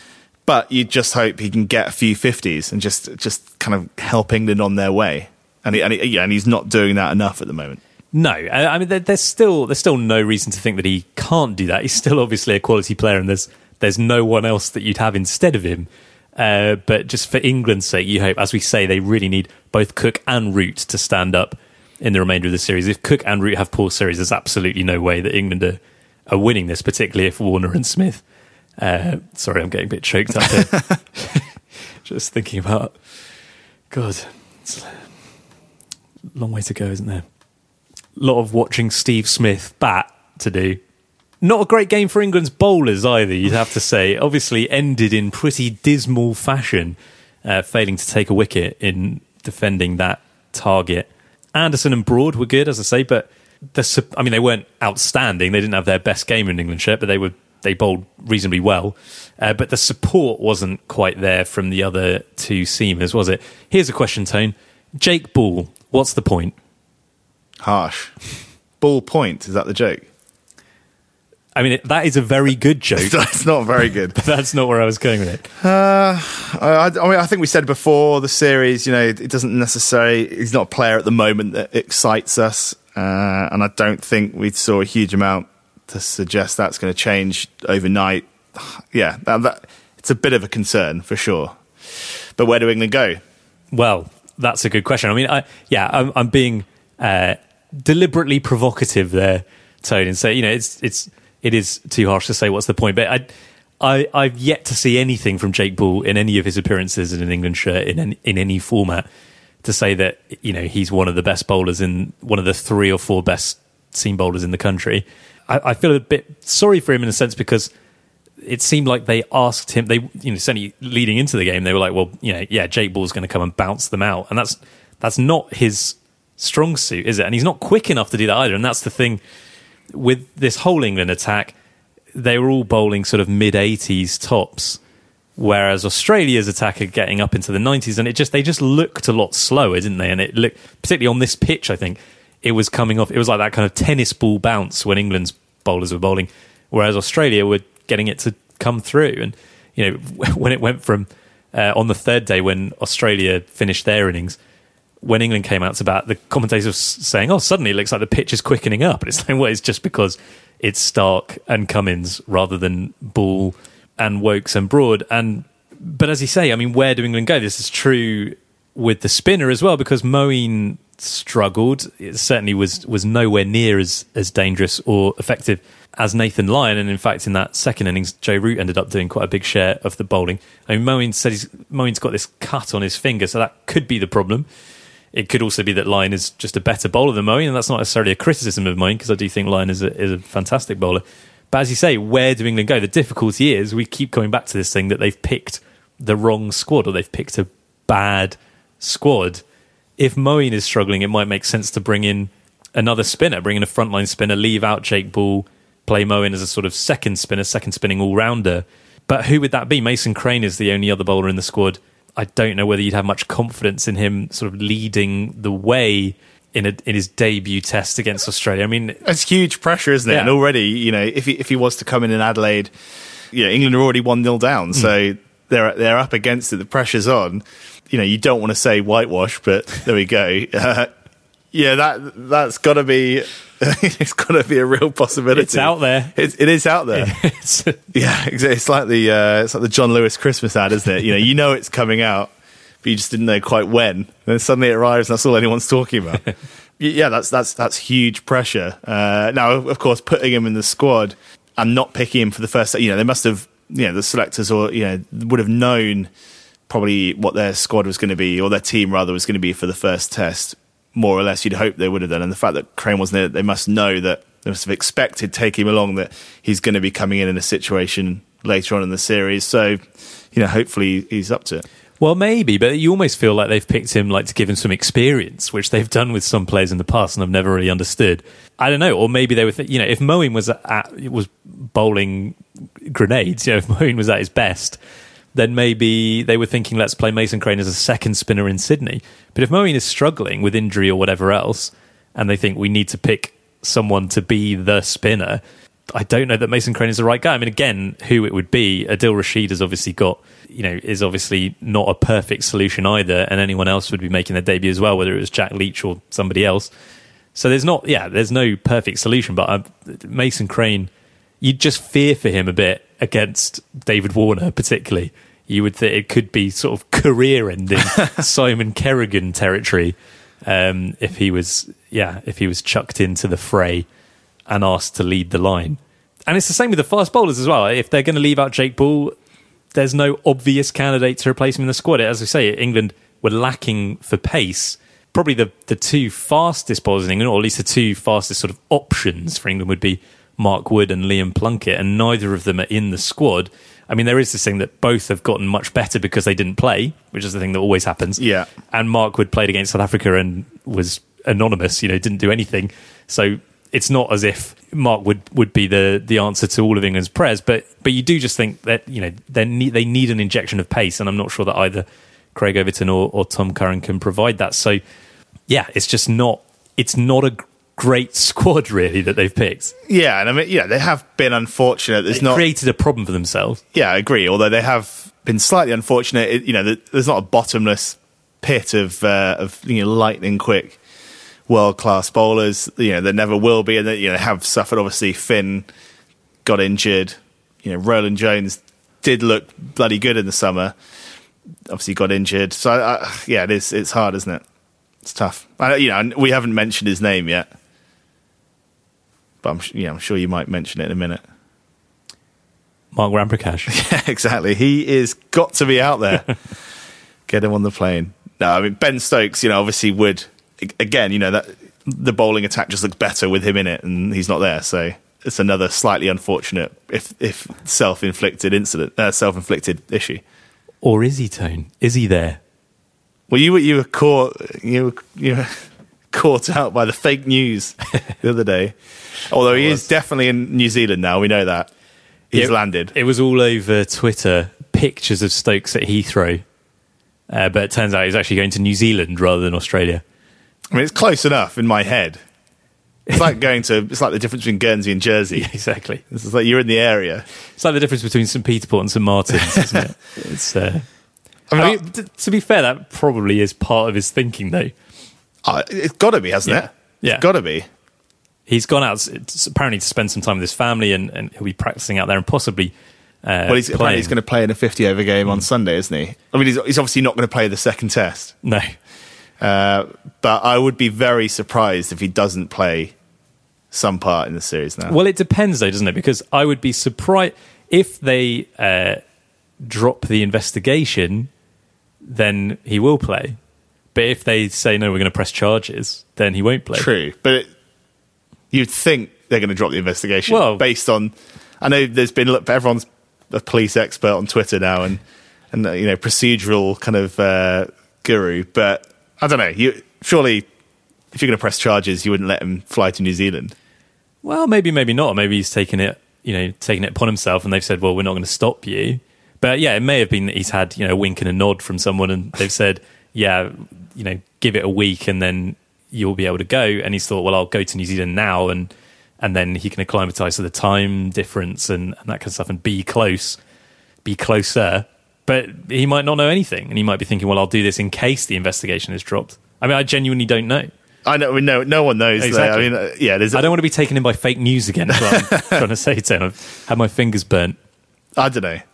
But you just hope he can get a few fifties and just just kind of help England on their way. And he, and, he, yeah, and he's not doing that enough at the moment. No, I, I mean there, there's still there's still no reason to think that he can't do that. He's still obviously a quality player, and there's there's no one else that you'd have instead of him. Uh, but just for England's sake, you hope, as we say, they really need both Cook and Root to stand up in the remainder of the series. If Cook and Root have poor series, there's absolutely no way that England are, are winning this, particularly if Warner and Smith. Uh, sorry, I'm getting a bit choked up here. Just thinking about, God, it's a long way to go, isn't there? A lot of watching Steve Smith bat to do. Not a great game for England's bowlers either, you'd have to say. Obviously ended in pretty dismal fashion, uh, failing to take a wicket in defending that target. Anderson and Broad were good, as I say, but the, I mean, they weren't outstanding. They didn't have their best game in England shirt, but they were they bowled reasonably well. Uh, but the support wasn't quite there from the other two seamers, was it? Here's a question, Tone. Jake Ball, what's the point? Harsh. Ball point, is that the joke? I mean, it, that is a very good joke. It's not very good. But that's not where I was going with it. Uh, I, I mean, I think we said before the series, you know, it doesn't necessarily, he's not a player at the moment that excites us. Uh, and I don't think we saw a huge amount to suggest that's going to change overnight. Yeah, that, that, it's a bit of a concern for sure. But where do England go? Well, that's a good question. I mean, I, yeah, I'm, I'm being uh, deliberately provocative there, Tone, and say, you know, it's it's it is too harsh to say what's the point. But I, I I've yet to see anything from Jake Ball in any of his appearances in an England shirt in any, in any format to say that, you know, he's one of the best bowlers in one of the three or four best seam bowlers in the country. I, I feel a bit sorry for him in a sense because it seemed like they asked him, they, you know, certainly leading into the game, they were like, well, you know, yeah, Jake Ball's going to come and bounce them out. And that's that's not his strong suit, is it? And he's not quick enough to do that either. And that's the thing with this whole England attack. They were all bowling sort of mid-eighties tops, whereas Australia's attack are getting up into the nineties. And it just they just looked a lot slower, didn't they? And it looked, particularly on this pitch, I think, it was coming off, it was like that kind of tennis ball bounce when England's bowlers were bowling, whereas Australia were getting it to come through. And, you know, when it went from uh, on the third day when Australia finished their innings, when England came out to bat, the commentators were saying, oh, suddenly it looks like the pitch is quickening up. And it's like, well, it's just because it's Stark and Cummins rather than Ball and Wokes and Broad. And but as you say, I mean, where do England go? This is true with the spinner as well, because Moeen struggled. It certainly was was nowhere near as as dangerous or effective as Nathan Lyon, and in fact in that second innings Joe Root ended up doing quite a big share of the bowling. I mean, Moeen said he's, Moeen's got this cut on his finger, so that could be the problem. It could also be that Lyon is just a better bowler than Moeen, and that's not necessarily a criticism of Moeen, because I do think Lyon is a, is a fantastic bowler. But as you say, where do England go? The difficulty is we keep coming back to this thing that they've picked the wrong squad, or they've picked a bad squad. If Moeen is struggling, it might make sense to bring in another spinner, bring in a frontline spinner, leave out Jake Ball, play Moeen as a sort of second spinner, second spinning all-rounder. But who would that be? Mason Crane is the only other bowler in the squad. I don't know whether you'd have much confidence in him sort of leading the way in a, in his debut test against Australia. I mean, it's huge pressure, isn't it? Yeah. And already, you know, if he, if he was to come in in Adelaide, you know, England are already one nil down, mm. so they're they're up against it. The pressure's on. You know, you don't want to say whitewash, but there we go. Uh, yeah, that that's got to be. It's got to be a real possibility. It's out there. It, it is out there. Yeah, it's like the uh, it's like the John Lewis Christmas ad, isn't it? You know, you know it's coming out, but you just didn't know quite when. And then suddenly it arrives, and that's all anyone's talking about. Yeah, that's that's that's huge pressure. Uh, now, of course, putting him in the squad and not picking him for the first, you know, they must have, you know, the selectors or you know would have known probably what their squad was going to be, or their team rather was going to be for the first test. More or less, you'd hope they would have done. And the fact that Crane wasn't there, they must know that they must have expected taking him along, that he's going to be coming in in a situation later on in the series. So, you know, hopefully he's up to it. Well, maybe, but you almost feel like they've picked him like to give him some experience, which they've done with some players in the past, and I've never really understood. I don't know, or maybe they were, th- you know, if Moeen was at, was bowling grenades, you know, if Moeen was at his best, then maybe they were thinking, let's play Mason Crane as a second spinner in Sydney. But if Moeen is struggling with injury or whatever else, and they think we need to pick someone to be the spinner, I don't know that Mason Crane is the right guy. I mean, again, who it would be, Adil Rashid has obviously got, you know, is obviously not a perfect solution either, and anyone else would be making their debut as well, whether it was Jack Leach or somebody else. So there's not, yeah, there's no perfect solution. But uh, Mason Crane, you'd just fear for him a bit against David Warner, particularly. You would think it could be sort of career-ending Simon Kerrigan territory um, if he was, yeah, if he was chucked into the fray and asked to lead the line. And it's the same with the fast bowlers as well. If they're going to leave out Jake Ball, there's no obvious candidate to replace him in the squad. As I say, England were lacking for pace. Probably the, the two fastest bowlers in England, or at least the two fastest sort of options for England would be Mark Wood and Liam Plunkett, and neither of them are in the squad. I mean, there is this thing that both have gotten much better because they didn't play, which is the thing that always happens. Yeah. And Mark Wood played against South Africa and was anonymous, you know, didn't do anything. So it's not as if Mark would, would be the, the answer to all of England's prayers, but but you do just think that, you know, they need they need an injection of pace, and I'm not sure that either Craig Overton or, or Tom Curran can provide that. So yeah, it's just not it's not a great squad really that they've picked. Yeah, and I mean, yeah, they have been unfortunate. There's they not created a problem for themselves. Yeah, I agree. Although they have been slightly unfortunate, it, you know, there's not a bottomless pit of uh, of you know lightning quick world class bowlers. You know, there never will be, and they, you know, have suffered. Obviously, Finn got injured. You know, Roland Jones did look bloody good in the summer. Obviously, got injured. So uh, yeah, it is. It's hard, isn't it? It's tough. I, you know, we haven't mentioned his name yet. But I'm, yeah, I'm sure you might mention it in a minute. Mark Ramprakash. Yeah, exactly. He is got to be out there. Get him on the plane. No, I mean, Ben Stokes, you know, obviously would, again, you know, that the bowling attack just looks better with him in it, and he's not there. So it's another slightly unfortunate, if if self-inflicted incident, uh, self-inflicted issue. Or is he, Tone? Is he there? Well, you were, you were caught, you were, you were caught out by the fake news the other day. Although he is definitely in New Zealand now, we know that. He's it, landed. It was all over Twitter, pictures of Stokes at Heathrow. Uh, but it turns out he's actually going to New Zealand rather than Australia. I mean, it's close enough in my head. It's like going to, it's like the difference between Guernsey and Jersey. Yeah, exactly. It's like you're in the area. It's like the difference between St Peter Port and St Martin's, isn't it? It's, uh, I mean, I mean t- to be fair, that probably is part of his thinking, though. Uh, it's got to be, hasn't yeah. it? Yeah. It's got to be. He's gone out apparently to spend some time with his family, and, and he'll be practicing out there and possibly uh, well, he's, playing. apparently he's going to play in a fifty-over game mm. on Sunday, isn't he? I mean, he's, he's obviously not going to play the second test. No. Uh, but I would be very surprised if he doesn't play some part in the series now. Well, it depends, though, doesn't it? Because I would be surprised if they uh, drop the investigation, then he will play. But if they say, no, we're going to press charges, then he won't play. True. But it, you'd think they're going to drop the investigation well, based on... I know there's been... Look, everyone's a police expert on Twitter now and, and uh, you know, procedural kind of uh, guru. But I don't know. You surely, if you're going to press charges, you wouldn't let him fly to New Zealand. Well, maybe, maybe not. Maybe he's taken it, you know, taking it upon himself, and they've said, well, we're not going to stop you. But yeah, it may have been that he's had, you know, a wink and a nod from someone, and they've said, yeah, you know, give it a week and then you'll be able to go. And he's thought, well, I'll go to New Zealand now, and and then he can acclimatise to the time difference and, and that kind of stuff, and be close, be closer. But he might not know anything, and he might be thinking, well, I'll do this in case the investigation is dropped. I mean, I genuinely don't know. I know, no, no one knows. Exactly. I mean, uh, yeah, there's. A, I don't want to be taken in by fake news again. Is what I'm trying to say to him. I've had my fingers burnt. I don't know.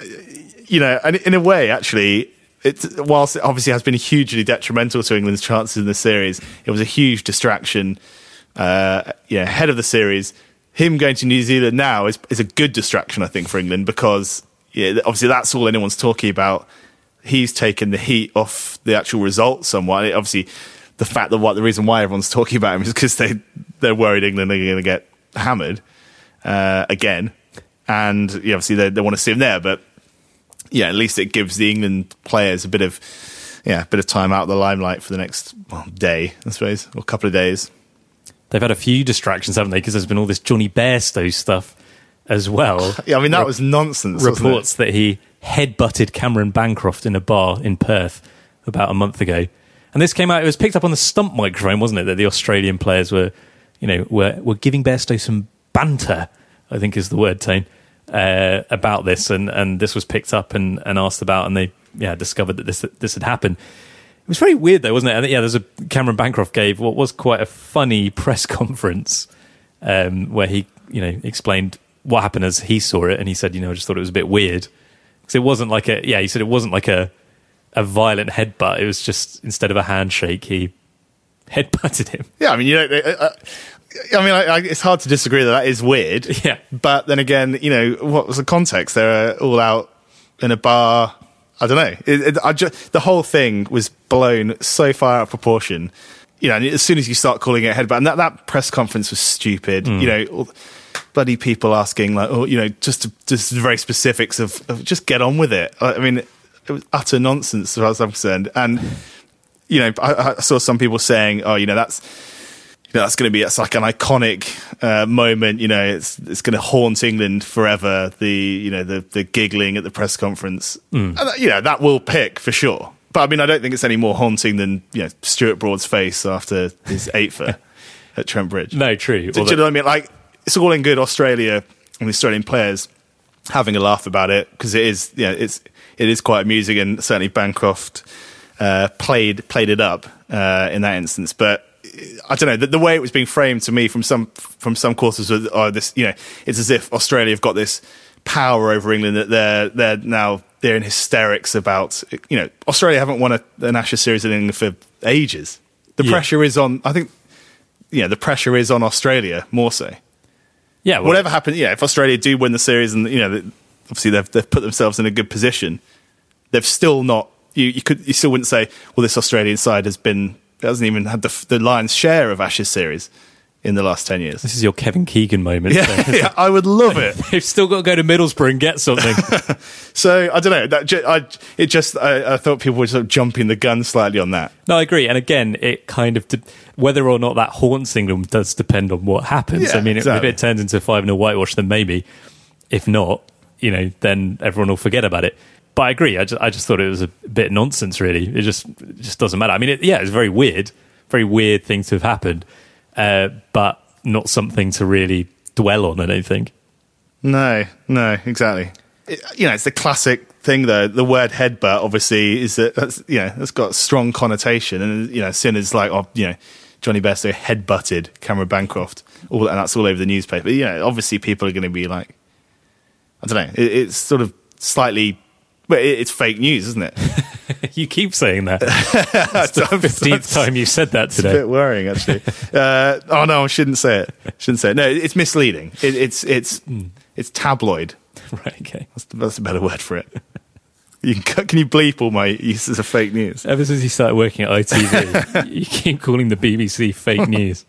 You know, and in a way, actually, it, whilst it obviously has been hugely detrimental to England's chances in the series, it was a huge distraction. Uh, yeah, ahead of the series, him going to New Zealand now is is a good distraction, I think, for England, because yeah, obviously that's all anyone's talking about. He's taken the heat off the actual result somewhat. It, obviously, the fact that what the reason why everyone's talking about him is because they they're worried England are going to get hammered uh, again, and yeah, obviously they they want to see him there, but. Yeah, at least it gives the England players a bit of, yeah, a bit of time out of the limelight for the next well, day, I suppose, or a couple of days. They've had a few distractions, haven't they? Because there's been all this Johnny Bairstow stuff as well. Yeah, I mean, that Re- was nonsense. Reports that he headbutted Cameron Bancroft in a bar in Perth about a month ago. And this came out, it was picked up on the stump microphone, wasn't it? That the Australian players were, you know, were, were giving Bairstow some banter, I think is the word, Tane. Uh, about this, and, and this was picked up and, and asked about, and they yeah discovered that this this had happened. was very weird though, wasn't it? I think, yeah, there's a Cameron Bancroft gave what was quite a funny press conference um, where he, you know, explained what happened as he saw it, and he said, you know, I just thought it was a bit weird because it wasn't like a, yeah, he said it wasn't like a a violent headbutt. It was just instead of a handshake, he headbutted him. Yeah, I mean, you know, I, I mean, I, I, it's hard to disagree that that is weird. Yeah, but then again, you know, what was the context? They're all out in a bar. I don't know. It, it, I just, the whole thing was blown so far out of proportion. You know, and as soon as you start calling it a headbutt, and that, that press conference was stupid. Mm. You know, all, bloody people asking like, oh, you know, just to, just the very specifics of, of just get on with it. I mean, it was utter nonsense as far as I'm concerned. And you know, I, I saw some people saying, oh, you know, that's. You know, that's going to be it's like an iconic uh, moment. You know, it's it's going to haunt England forever. The you know the the giggling at the press conference. Mm. And that, you know, that will pick for sure. But I mean, I don't think it's any more haunting than you know Stuart Broad's face after his eighfer at Trent Bridge. No, true. Do, do you know what I mean? Like, it's all in good Australia and the Australian players having a laugh about it because it is yeah, it's it is quite amusing, and certainly Bancroft uh, played played it up uh, in that instance, but. I don't know, the, the way it was being framed to me from some from some quarters was, oh, this, you know, it's as if Australia have got this power over England that they're they're now they're in hysterics about. You know, Australia haven't won a, an Ashes series in England for ages. The yeah. pressure is on. I think, yeah, the pressure is on Australia more so. Yeah, well, whatever happens, yeah, if Australia do win the series, and you know, obviously they've they've put themselves in a good position, they've still not. You you could you still wouldn't say, well, this Australian side has been. It hasn't even had the, the lion's share of Ashes series in the last ten years. This is your Kevin Keegan moment. Yeah, yeah, I would love it. They've still got to go to Middlesbrough and get something. So, I don't know. That ju- I, it just, I, I thought people were sort of jumping the gun slightly on that. No, I agree. And again, it kind of, de- whether or not that haunts England does depend on what happens. Yeah, I mean, exactly. if it turns into five nil whitewash, then maybe. If not, you know, then everyone will forget about it. But I agree. I just, I just thought it was a bit nonsense, really. It just, it just doesn't matter. I mean, it, yeah, it's very weird. Very weird thing to have happened, uh, but not something to really dwell on, I don't think. No, no, exactly. It, you know, it's the classic thing, though. The word headbutt, obviously, is that that's, you know, that's got a strong connotation. And, you know, as soon as, like, oh, you know, Johnny Bairstow headbutted Cameron Bancroft, all, and that's all over the newspaper. You know, obviously people are going to be like, I don't know, it, it's sort of slightly, well, it, it's fake news, isn't it? You keep saying that. It's the fifteenth time you said that today. It's a bit worrying, actually. uh, oh no, I shouldn't say it. Shouldn't say it. No, it's misleading. It, it's it's mm. it's tabloid. Right. Okay. That's, that's a better word for it. You can, can you bleep all my uses of fake news? Ever since you started working at I T V, you keep calling the B B C fake news.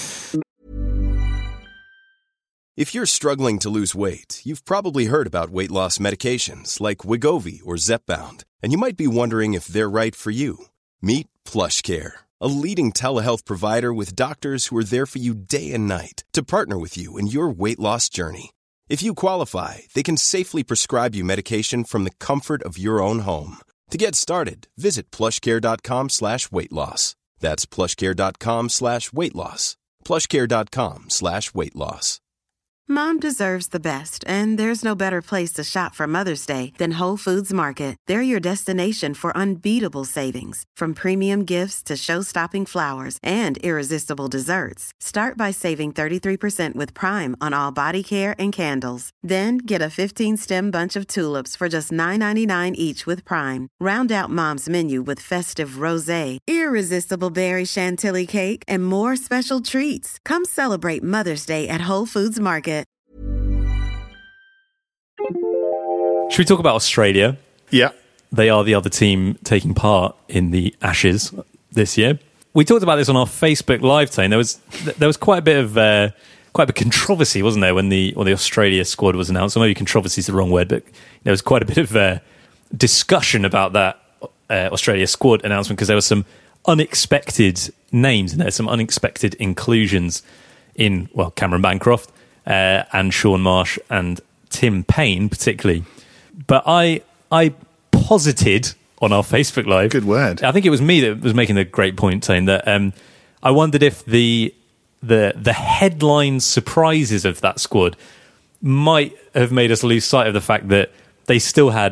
If you're struggling to lose weight, you've probably heard about weight loss medications like Wegovy or Zepbound, and you might be wondering if they're right for you. Meet PlushCare, a leading telehealth provider with doctors who are there for you day and night to partner with you in your weight loss journey. If you qualify, they can safely prescribe you medication from the comfort of your own home. To get started, visit plushcare.com slash weight loss. That's plushcare.com slash weight loss. plushcare.com slash weight loss. Mom deserves the best, and there's no better place to shop for Mother's Day than Whole Foods Market. They're your destination for unbeatable savings, from premium gifts to show-stopping flowers and irresistible desserts. Start by saving thirty-three percent with Prime on all body care and candles. Then get a fifteen-stem bunch of tulips for just nine ninety-nine each with Prime. Round out Mom's menu with festive rosé, irresistible berry chantilly cake, and more special treats. Come celebrate Mother's Day at Whole Foods Market. Should we talk about Australia? Yeah. They are the other team taking part in the Ashes this year. We talked about this on our Facebook live time. There was there was quite a bit of uh, quite a bit of controversy, wasn't there, when the when the Australia squad was announced? Or maybe controversy is the wrong word, but there was quite a bit of uh, discussion about that uh, Australia squad announcement because there were some unexpected names in there, some unexpected inclusions in, well, Cameron Bancroft uh, and Shaun Marsh and Tim Paine particularly. But I I posited on our Facebook Live. Good word. I think it was me that was making the great point, saying that um, I wondered if the the the headline surprises of that squad might have made us lose sight of the fact that they still had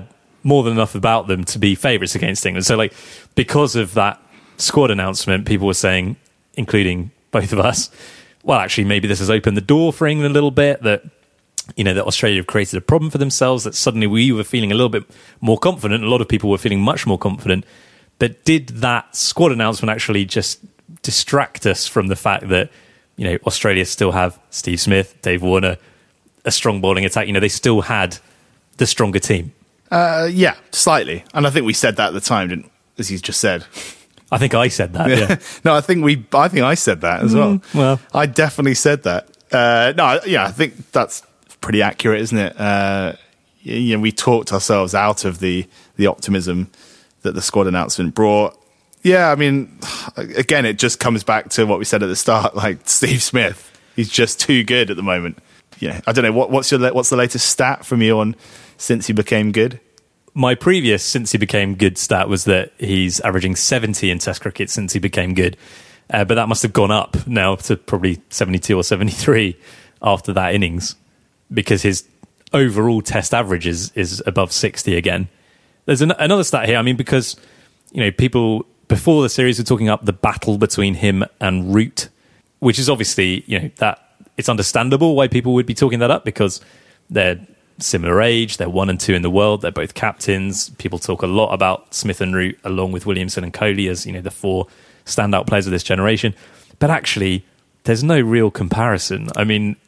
more than enough about them to be favourites against England. So, like, because of that squad announcement, people were saying, including both of us, well, actually, maybe this has opened the door for England a little bit, that, you know, that Australia have created a problem for themselves, that suddenly we were feeling a little bit more confident. A lot of people were feeling much more confident. But did that squad announcement actually just distract us from the fact that, you know, Australia still have Steve Smith, Dave Warner, a strong bowling attack? You know, they still had the stronger team. Uh, yeah, slightly. And I think we said that at the time, didn't, as you just said. I think I said that, yeah. yeah. no, I think we. I think I said that as well. Mm, well. I definitely said that. Uh, no, yeah, I think that's pretty accurate, isn't it? Uh, you know, we talked ourselves out of the, the optimism that the squad announcement brought. Yeah, I mean, again, it just comes back to what we said at the start. Like, Steve Smith, he's just too good at the moment. Yeah, I don't know what, what's your what's the latest stat from you on since he became good? My previous since he became good stat was that he's averaging seventy in Test cricket since he became good, uh, but that must have gone up now to probably seventy-two or seventy-three after that innings, because his overall Test average is, is above sixty again. There's an, another stat here. I mean, because, you know, people before the series were talking up the battle between him and Root, which is obviously, you know, that it's understandable why people would be talking that up, because they're similar age, they're one and two in the world, they're both captains. People talk a lot about Smith and Root along with Williamson and Kohli as, you know, the four standout players of this generation. But actually, there's no real comparison. I mean,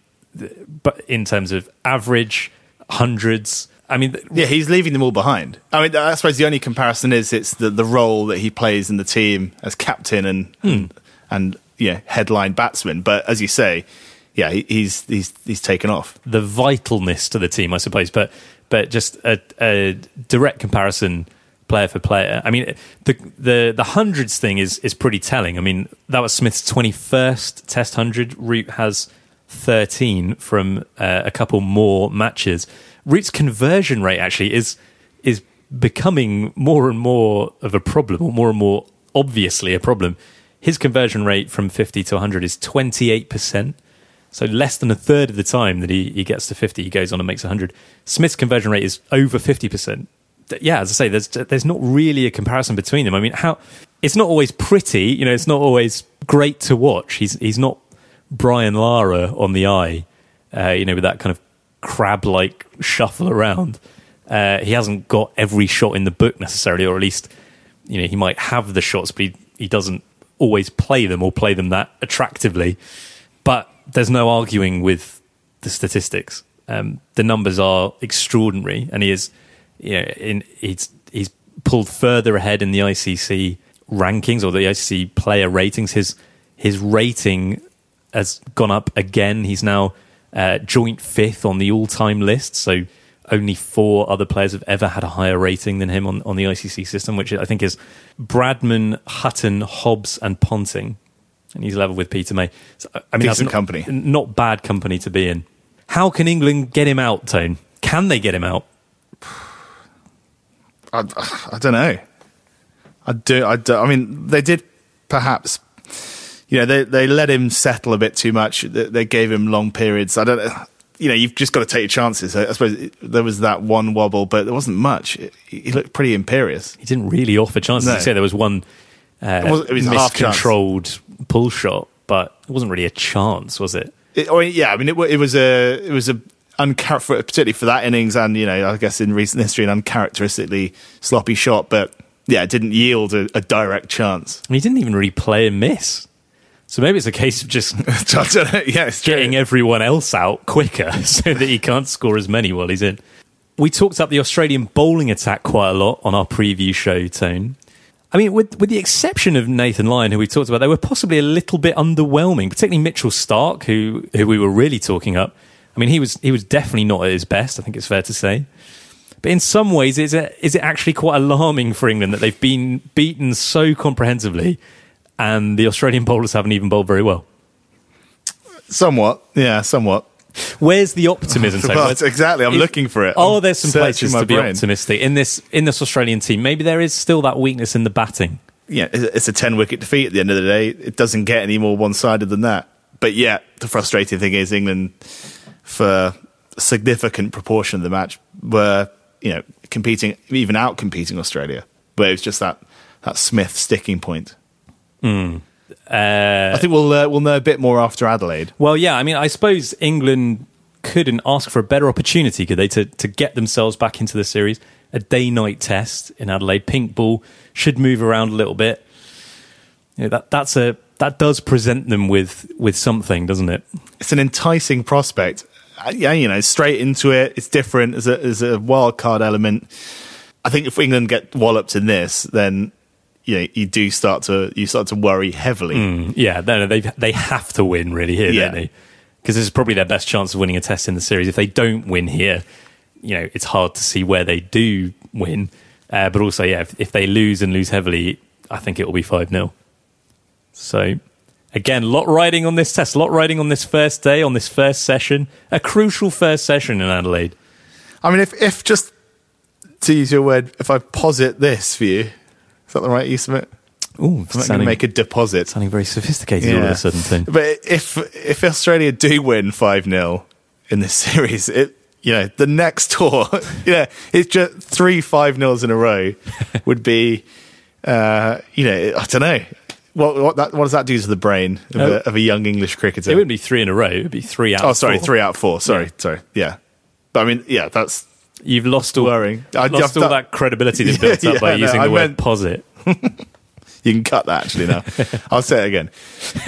but in terms of average, hundreds, I mean... Yeah, he's leaving them all behind. I mean, I suppose the only comparison is it's the, the role that he plays in the team as captain and, hmm. and, and yeah, headline batsman. But as you say, yeah, he, he's he's he's taken off. The vitalness to the team, I suppose, but but just a, a direct comparison, player for player. I mean, the the the hundreds thing is is pretty telling. I mean, that was Smith's twenty-first Test hundred. Root has thirteen from uh, a couple more matches. Root's conversion rate actually is is becoming more and more of a problem, or more and more obviously a problem. His conversion rate from fifty to one hundred is twenty-eight percent. So less than a third of the time that he, he gets to fifty, he goes on and makes one hundred. Smith's conversion rate is over fifty percent. Yeah, as I say, there's there's not really a comparison between them. I mean, how it's not always pretty, you know, it's not always great to watch. He's he's not Brian Lara on the eye, uh, you know, with that kind of crab-like shuffle around. Uh, he hasn't got every shot in the book necessarily, or at least, you know, he might have the shots, but he, he doesn't always play them or play them that attractively. But there's no arguing with the statistics. Um, the numbers are extraordinary, and he is, you know, in, he's he's pulled further ahead in the I C C rankings or the I C C player ratings. His his rating has gone up again. He's now uh, joint fifth on the all-time list. So only four other players have ever had a higher rating than him on, on the I C C system, which I think is Bradman, Hutton, Hobbs, and Ponting. And he's level with Peter May. So, I mean, decent that's not, company. Not bad company to be in. How can England get him out, Tone? Can they get him out? I, I don't know. I do. I do. I mean, they did perhaps. You know, they they let him settle a bit too much. They, they gave him long periods. I don't know. You know, you've just got to take your chances. I suppose there was that one wobble, but there wasn't much. He looked pretty imperious. He didn't really offer chances. No. You say there was one uh, it was, it was miscontrolled pull shot, but it wasn't really a chance, was it? It, or, yeah, I mean, it, it was a it was a unchar- particularly for that innings, and you know, I guess in recent history, an uncharacteristically sloppy shot. But yeah, it didn't yield a, a direct chance. And he didn't even really play and miss. So maybe it's a case of just yeah, it's getting true. everyone else out quicker so that he can't score as many while he's in. We talked up the Australian bowling attack quite a lot on our preview show, Tone. I mean, with with the exception of Nathan Lyon, who we talked about, they were possibly a little bit underwhelming, particularly Mitchell Starc, who who we were really talking up. I mean, he was he was definitely not at his best, I think it's fair to say. But in some ways, is it, is it actually quite alarming for England that they've been beaten so comprehensively and the Australian bowlers haven't even bowled very well? Somewhat, yeah, somewhat. Where's the optimism? Well, exactly, I'm is, looking for it. Oh, there's some places to be brain. optimistic in this in this Australian team. Maybe there is still that weakness in the batting. Yeah, it's a ten wicket defeat at the end of the day. It doesn't get any more one sided than that. But yeah, the frustrating thing is England, for a significant proportion of the match, were you know, competing, even out competing Australia. But it was just that that Smith sticking point. Mm. Uh, I think we'll uh, we'll know a bit more after Adelaide. Well, yeah, I mean, I suppose England couldn't ask for a better opportunity, could they, to, to get themselves back into the series? A day-night test in Adelaide. Pink ball should move around a little bit. You know, that that's a that does present them with with something, doesn't it? It's an enticing prospect. Uh, yeah, you know, straight into it. It's different as a as a wild card element. I think if England get walloped in this, then you know, you do start to you start to worry heavily. Mm, yeah, no, no, they they have to win really here, yeah. don't they? Because this is probably their best chance of winning a test in the series. If they don't win here, you know, it's hard to see where they do win. Uh, but also, yeah, if, if they lose and lose heavily, I think it will be five nil. So, again, a lot riding on this test, a lot riding on this first day, on this first session. A crucial first session in Adelaide. I mean, if, if just, to use your word, if I posit this for you, is that the right use of it? Ooh, I'm not going to make a deposit. Sounding very sophisticated yeah. all of a sudden. Thing. But if if Australia do win five nil in this series, it you know, the next tour, you know, it's just three five nils in a row would be, uh, you know, I don't know. What what, that, what does that do to the brain of, oh. a, of a young English cricketer? It wouldn't be three in a row. It would be three out. Oh, of sorry, four. three out of four. Sorry, yeah. sorry, yeah. But I mean, yeah, that's you've lost all worrying. I, lost all that, that credibility that built up yeah, by using no, the I word meant, posit. You can cut that actually now. I'll say it again.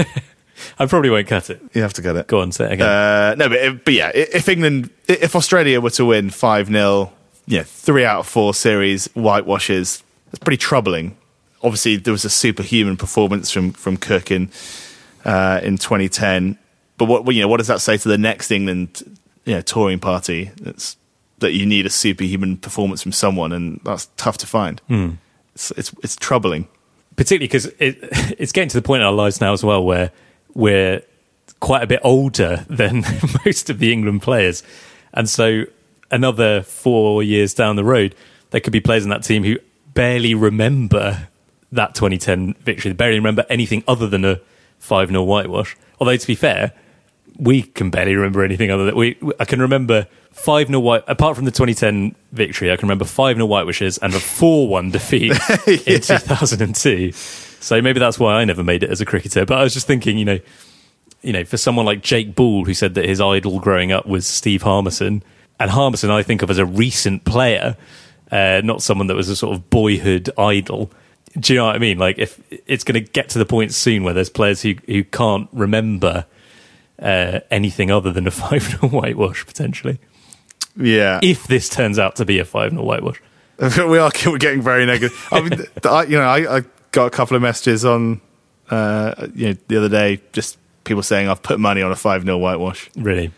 I probably won't cut it. You have to cut it. Go on, say it again. Uh, no, but, but yeah, if England, if Australia were to win five nil, yeah, three out of four series whitewashes, that's pretty troubling. Obviously, there was a superhuman performance from from Cook in uh, in twenty ten. But what you know, what does that say to the next England you know, touring party? That's that you need a superhuman performance from someone, and that's tough to find. Mm. It's, it's it's troubling. Particularly because it, it's getting to the point in our lives now as well where we're quite a bit older than most of the England players. And so another four years down the road, there could be players in that team who barely remember that twenty ten victory. They barely remember anything other than a five nil whitewash. Although, to be fair, we can barely remember anything other than... We, I can remember five nil white... Apart from the twenty ten victory, I can remember five nil whitewashes and a four one defeat yeah. in two thousand two. So maybe that's why I never made it as a cricketer. But I was just thinking, you know, you know, for someone like Jake Ball, who said that his idol growing up was Steve Harmison, and Harmison I think of as a recent player, uh, not someone that was a sort of boyhood idol. Do you know what I mean? Like, if it's going to get to the point soon where there's players who, who can't remember uh, anything other than a five nil whitewash, potentially. Yeah. If this turns out to be a five nil whitewash. we are we're getting very negative. I mean, I, you know, I, I got a couple of messages on, uh, you know, the other day, just people saying I've put money on a five nil whitewash. Really?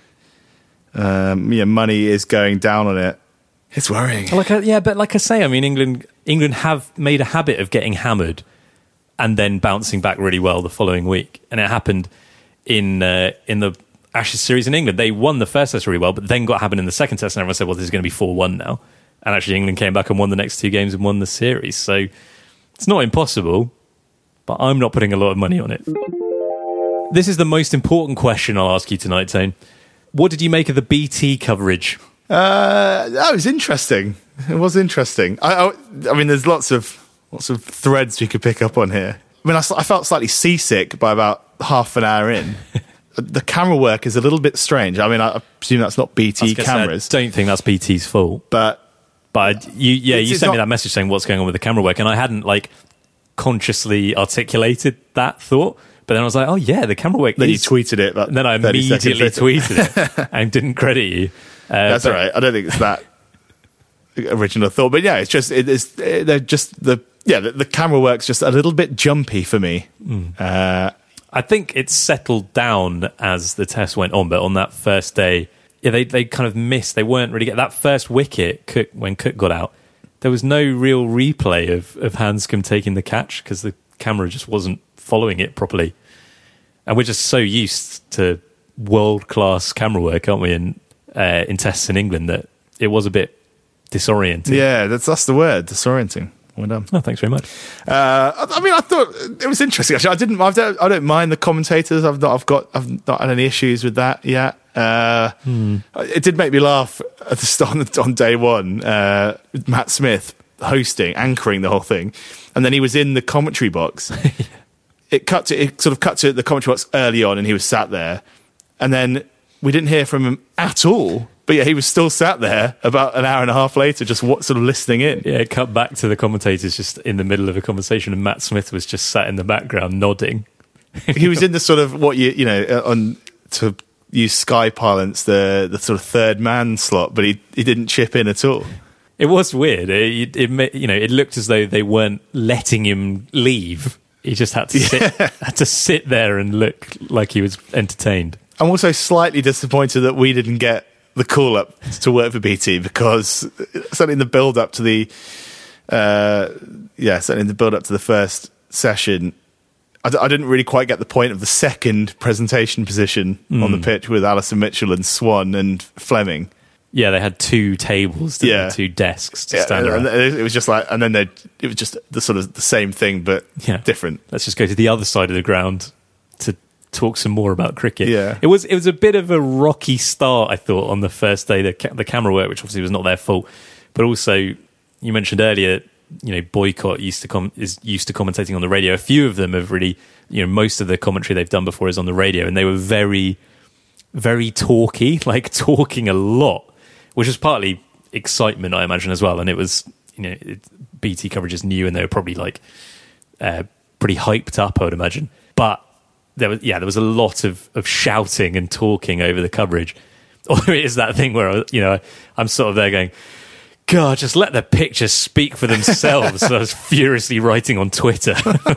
Um, yeah, money is going down on it. It's worrying. Like, I, yeah, but like I say, I mean, England England have made a habit of getting hammered and then bouncing back really well the following week, and it happened in uh, in the Ashes series in England. They won the first test really well, but then got hammered in the second test, and everyone said, "Well, this is going to be four one now." And actually, England came back and won the next two games and won the series. So it's not impossible, but I'm not putting a lot of money on it. This is the most important question I'll ask you tonight, Tone. What did you make of the B T coverage? Uh, that was interesting. It was interesting. I, I, I mean, there's lots of lots of threads we could pick up on here. I mean, I, I felt slightly seasick by about half an hour in. The camera work is a little bit strange. I mean, I, I presume that's not B T cameras. Say, I don't think that's B T's fault. But but you, yeah, it's, you it's sent not, me that message saying what's going on with the camera work, and I hadn't like consciously articulated that thought. But then I was like, oh yeah, the camera work. Then is... you tweeted it. And then I immediately tweeted it and didn't credit you. Uh, That's but, all right. I don't think it's that original thought, but yeah, it's just it is. It, they're just the yeah. The, the camera work's just a little bit jumpy for me. Mm. Uh, I think it's settled down as the test went on, but on that first day, yeah, they they kind of missed. They weren't really get that first wicket. Cook, when Cook got out, there was no real replay of of Hanscom taking the catch because the camera just wasn't following it properly. And we're just so used to world class camera work, aren't we? In uh, in tests in England, that it was a bit disorienting. Yeah, that's that's the word, disorienting. Well done. Oh, thanks very much. Uh, I, I mean, I thought it was interesting. Actually, I didn't. I don't, I don't mind the commentators. I've not. I've got. I've not had any issues with that yet. Uh, hmm. It did make me laugh at the start on day one. Uh, Matt Smith hosting, anchoring the whole thing, and then he was in the commentary box. yeah. It cut to. It sort of cut to the commentary box early on, and he was sat there, and then we didn't hear from him at all. But yeah, he was still sat there about an hour and a half later, just what, sort of listening in. Yeah, it cut back to the commentators just in the middle of a conversation, and Matt Smith was just sat in the background nodding. He was in the sort of what you you know on to use Sky parlance, the the sort of third man slot, but he he didn't chip in at all. It was weird. It, it, it you know it looked as though they weren't letting him leave. He just had to sit yeah. had to sit there and look like he was entertained. I'm also slightly disappointed that we didn't get the call up to work for B T, because certainly in the build up to the uh yeah certainly in the build up to the first session, I, d- I didn't really quite get the point of the second presentation position mm. on the pitch with Alison Mitchell and Swan and Fleming. Yeah, they had two tables, didn't yeah. they? two desks to yeah, stand and around. It was just like, and then they it was just the sort of the same thing but yeah. different. Let's just go to the other side of the ground to talk some more about cricket. Yeah, it was it was a bit of a rocky start, I thought, on the first day. The ca- the camera work, which obviously was not their fault, but also you mentioned earlier, you know, Boycott used to com- is used to commentating on the radio. A few of them have really, you know, most of the commentary they've done before is on the radio, and they were very, very talky, like talking a lot, which was partly excitement, I imagine, as well. And it was, you know, it, B T coverage is new, and they were probably like uh, pretty hyped up, I would imagine, but. There was yeah, there was a lot of, of shouting and talking over the coverage. Or it is that thing where, you know, I'm sort of there going, God, just let the pictures speak for themselves. So I was furiously writing on Twitter.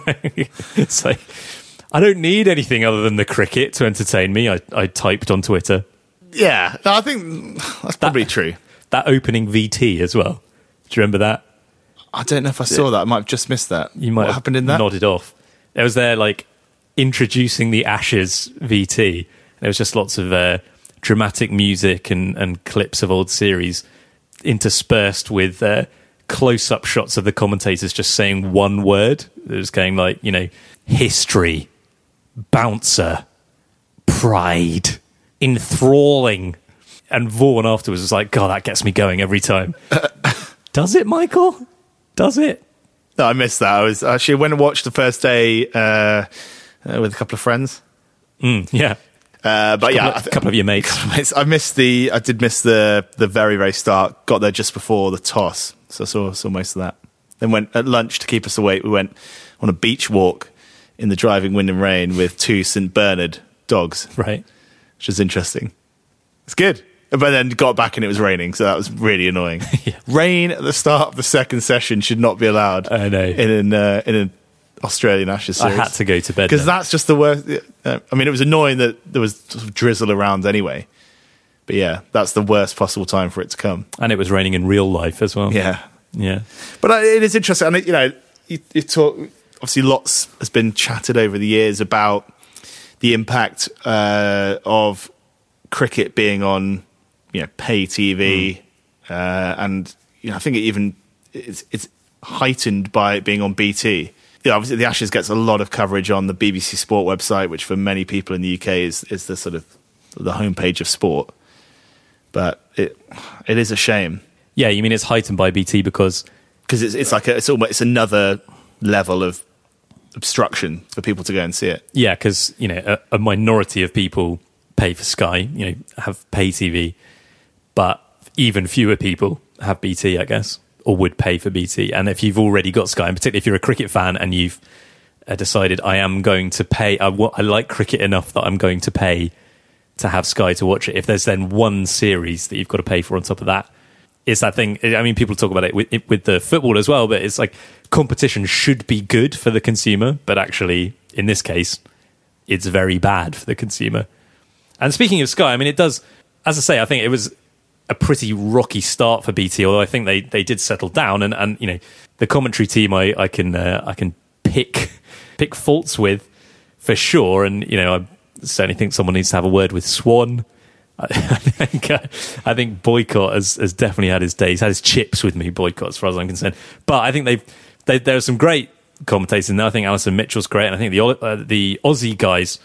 It's like, I don't need anything other than the cricket to entertain me. I, I typed on Twitter. Yeah, no, I think that's probably that, true. That opening V T as well. Do you remember that? I don't know if I saw that. I might have just missed that. You might what have happened in that? Nodded off. It was there, like, introducing the Ashes V T. There was just lots of uh, dramatic music and, and clips of old series interspersed with uh, close-up shots of the commentators just saying one word. It was going like, you know, history, bouncer, pride, enthralling. And Vaughan afterwards was like, God, that gets me going every time. Does it, Michael? Does it? No, I missed that. I was actually went and watched the first day uh, uh, with a couple of friends. Mm, yeah, uh, but a yeah, of, a th- couple of your mates. I missed the. I did miss the the very very start. Got there just before the toss, so I saw saw most of that. Then went at lunch to keep us awake. We went on a beach walk in the driving wind and rain with two Saint Bernard dogs. Right, which is interesting. It's good. But then got back and it was raining, so that was really annoying. yeah. Rain at the start of the second session should not be allowed. I know. In an uh, in an Australian Ashes series. I had to go to bed because that's just the worst. Uh, I mean, it was annoying that there was sort of drizzle around anyway. But yeah, that's the worst possible time for it to come. And it was raining in real life as well. Yeah, yeah. But uh, it is interesting, and you know, you, you talk. Obviously, lots has been chatted over the years about the impact uh, of cricket being on, you know, pay T V, mm. uh, and you know, I think it even it's, it's heightened by it being on B T. You know, obviously, the Ashes gets a lot of coverage on the B B C Sport website, which for many people in the U K is is the sort of the homepage of sport. But it it is a shame. Yeah, you mean it's heightened by B T because because it's it's like a, it's almost it's another level of obstruction for people to go and see it. Yeah, because you know a, a minority of people pay for Sky, you know, have pay T V, but even fewer people have B T, I guess, or would pay for B T. And if you've already got Sky, and particularly if you're a cricket fan and you've uh, decided I am going to pay, I, I like cricket enough that I'm going to pay to have Sky to watch it. If there's then one series that you've got to pay for on top of that, it's that thing. I mean, people talk about it with, with the football as well, but it's like competition should be good for the consumer, but actually, in this case, it's very bad for the consumer. And speaking of Sky, I mean, it does, as I say, I think it was a pretty rocky start for B T, although I think they, they did settle down. And, and you know, the commentary team I, I can uh, I can pick pick faults with for sure. And, you know, I certainly think someone needs to have a word with Swan. I think uh, I think Boycott has, has definitely had his days. He's had his chips with me, Boycott, as far as I'm concerned. But I think they've they, there are some great commentators in there. I think Alison Mitchell's great, and I think the uh, the Aussie guys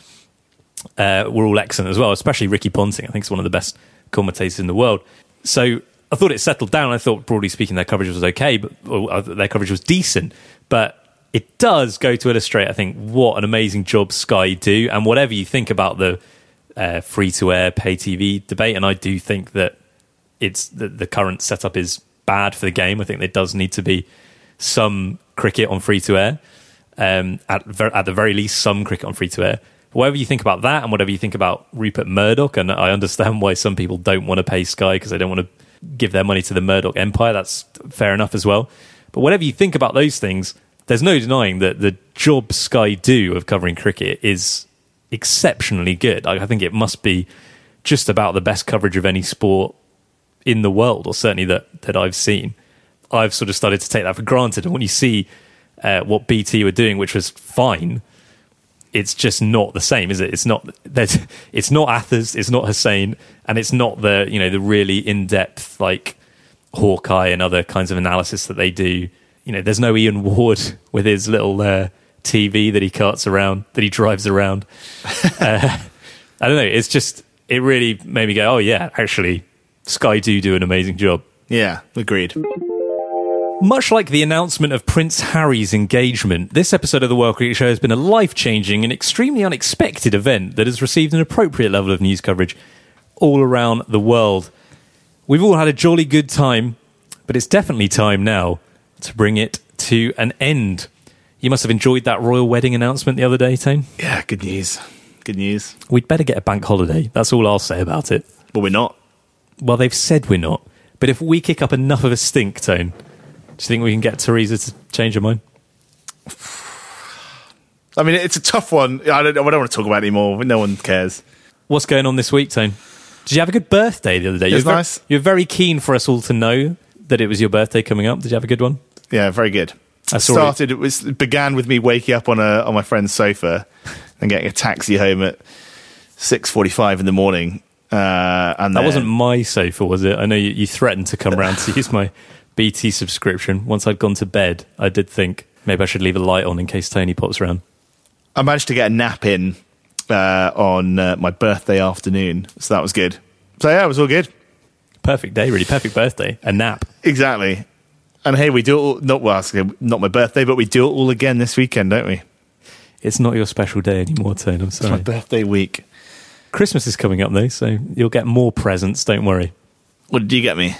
uh, were all excellent as well, especially Ricky Ponting. I think he's one of the best commentators in the world. So I thought it settled down. I thought, broadly speaking, their coverage was okay, but or, their coverage was decent. But it does go to illustrate, I think, what an amazing job Sky do, and whatever you think about the Uh, free-to-air, pay-T V debate, and I do think that it's the, the current setup is bad for the game. I think there does need to be some cricket on free-to-air, um, at, ver- at the very least some cricket on free-to-air. Whatever you think about that, and whatever you think about Rupert Murdoch, and I understand why some people don't want to pay Sky because they don't want to give their money to the Murdoch empire, that's fair enough as well. But whatever you think about those things, there's no denying that the job Sky do of covering cricket is exceptionally good. I think it must be just about the best coverage of any sport in the world, or certainly that that I've seen. I've sort of started to take that for granted, and when you see uh, what B T were doing, which was fine, it's just not the same, is it? It's not it's not Athers, it's not Hussain, and it's not the you know the really in-depth like Hawkeye and other kinds of analysis that they do. You know, there's no Ian Ward with his little uh, T V that he carts around, that he drives around. uh, I don't know. It's just, it really made me go, oh yeah, actually, Sky do do an amazing job. Yeah, agreed. Much like the announcement of Prince Harry's engagement, this episode of the World Cricket Show has been a life-changing and extremely unexpected event that has received an appropriate level of news coverage all around the world. We've all had a jolly good time, but it's definitely time now to bring it to an end. You must have enjoyed that royal wedding announcement the other day, Tone. Yeah, good news. Good news. We'd better get a bank holiday. That's all I'll say about it. But we're not. Well, they've said we're not. But if we kick up enough of a stink, Tone, do you think we can get Theresa to change her mind? I mean, it's a tough one. I don't, I don't want to talk about it anymore. No one cares. What's going on this week, Tone? Did you have a good birthday the other day? It was you're nice. Very, you're very keen for us all to know that it was your birthday coming up. Did you have a good one? Yeah, very good. I It started. It was it began with me waking up on a on my friend's sofa and getting a taxi home at six forty-five in the morning. Uh, and that then, wasn't my sofa, was it? I know you, you threatened to come round to use my B T subscription. Once I'd gone to bed, I did think maybe I should leave a light on in case Tony pops around. I managed to get a nap in uh, on uh, my birthday afternoon, so that was good. So yeah, it was all good. Perfect day, really. Perfect birthday. A nap. Exactly. And hey, we do it all, not well, not my birthday, but we do it all again this weekend, don't we? It's not your special day anymore, Tone. I'm sorry. It's my birthday week. Christmas is coming up, though, so you'll get more presents, don't worry. What did you get me?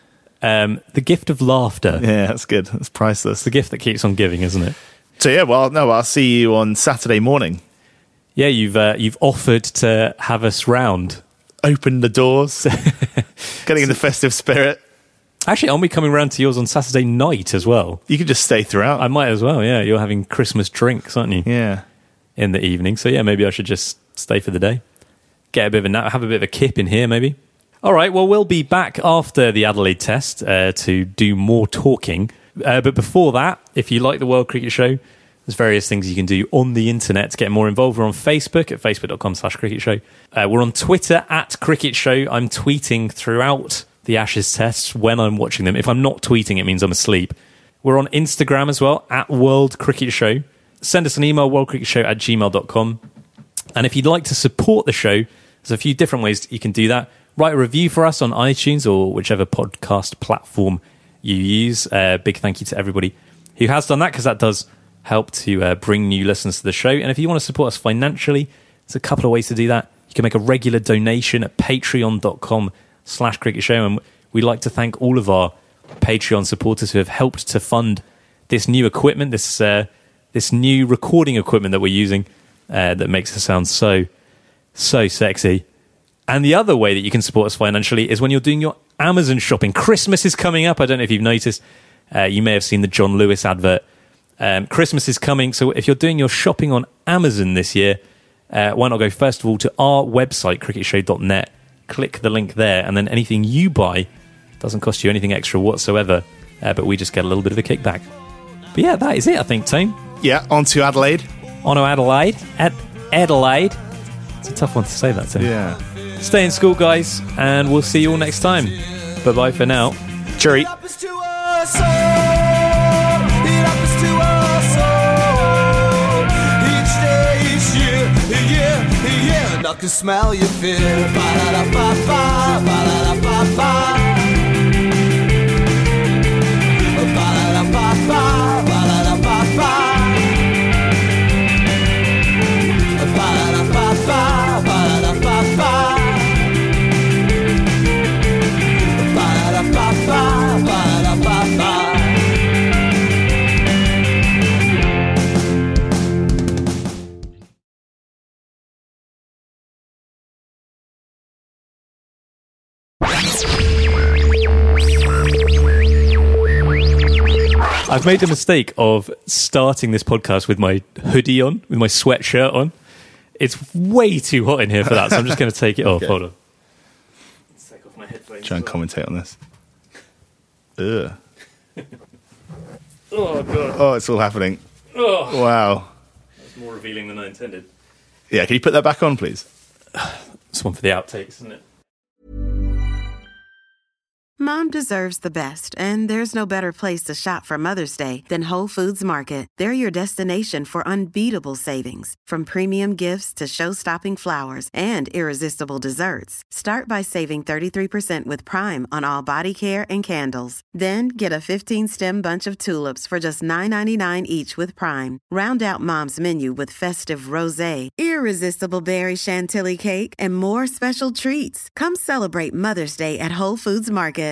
Um, the gift of laughter. Yeah, that's good. That's priceless. It's the gift that keeps on giving, isn't it? So yeah, well, no, I'll see you on Saturday morning. Yeah, you've uh, you've offered to have us round. Open the doors. Getting in the festive spirit. Actually, aren't we coming round to yours on Saturday night as well? You could just stay throughout. I might as well, yeah. You're having Christmas drinks, aren't you? Yeah. In the evening. So yeah, maybe I should just stay for the day. Get a bit of a nap, have a bit of a kip in here, maybe. All right, well, we'll be back after the Adelaide Test uh, to do more talking. Uh, but before that, if you like the World Cricket Show, there's various things you can do on the internet to get more involved. We're on Facebook at facebook.com slash cricket show. Uh, we're on Twitter at Cricket Show. I'm tweeting throughout the Ashes tests when I'm watching them. If I'm not tweeting, it means I'm asleep. We're on Instagram as well, at World Cricket Show. Send us an email, worldcricketshow at gmail dot com. And if you'd like to support the show, there's a few different ways you can do that. Write a review for us on iTunes or whichever podcast platform you use. Uh, big thank you to everybody who has done that, because that does help to uh, bring new listeners to the show. And if you want to support us financially, there's a couple of ways to do that. You can make a regular donation at patreon.com slash cricket show. And we'd like to thank all of our Patreon supporters who have helped to fund this new equipment, this uh, this new recording equipment that we're using uh, that makes us sound so, so sexy. And the other way that you can support us financially is when you're doing your Amazon shopping. Christmas is coming up. I don't know if you've noticed. Uh, you may have seen the John Lewis advert. Um, Christmas is coming. So if you're doing your shopping on Amazon this year, uh, why not go first of all to our website, cricket show dot net. Click the link there, and then anything you buy doesn't cost you anything extra whatsoever. Uh, but we just get a little bit of a kickback. But yeah, that is it, I think, Tone. Yeah, on to Adelaide. On to Adelaide. At Adelaide. It's a tough one to say that, Tone. Yeah. Stay in school, guys, and we'll see you all next time. Bye-bye for now. Cheery. I can smell your fear. Ba-da-da-ba-ba, ba-da-da-ba-ba. Ba-da-da-ba-ba, ba-da-da-ba-ba. Ba-da-da-ba-ba, ba-da-da-ba-ba. Ba-da-da-ba-ba, ba-da-da-ba-ba. I've made the mistake of starting this podcast with my hoodie on, with my sweatshirt on. It's way too hot in here for that, so I'm just going to take it off. Okay. Hold on. Let's take off my headphones. Try and as well. commentate on this. Ugh. Oh, God. Oh, it's all happening. Oh. Wow. That's more revealing than I intended. Yeah, can you put that back on, please? It's one for the outtakes, isn't it? Mom deserves the best, and there's no better place to shop for Mother's Day than Whole Foods Market. They're your destination for unbeatable savings, from premium gifts to show-stopping flowers and irresistible desserts. Start by saving thirty-three percent with Prime on all body care and candles. Then get a fifteen-stem bunch of tulips for just nine ninety-nine each with Prime. Round out Mom's menu with festive rosé, irresistible berry chantilly cake, and more special treats. Come celebrate Mother's Day at Whole Foods Market.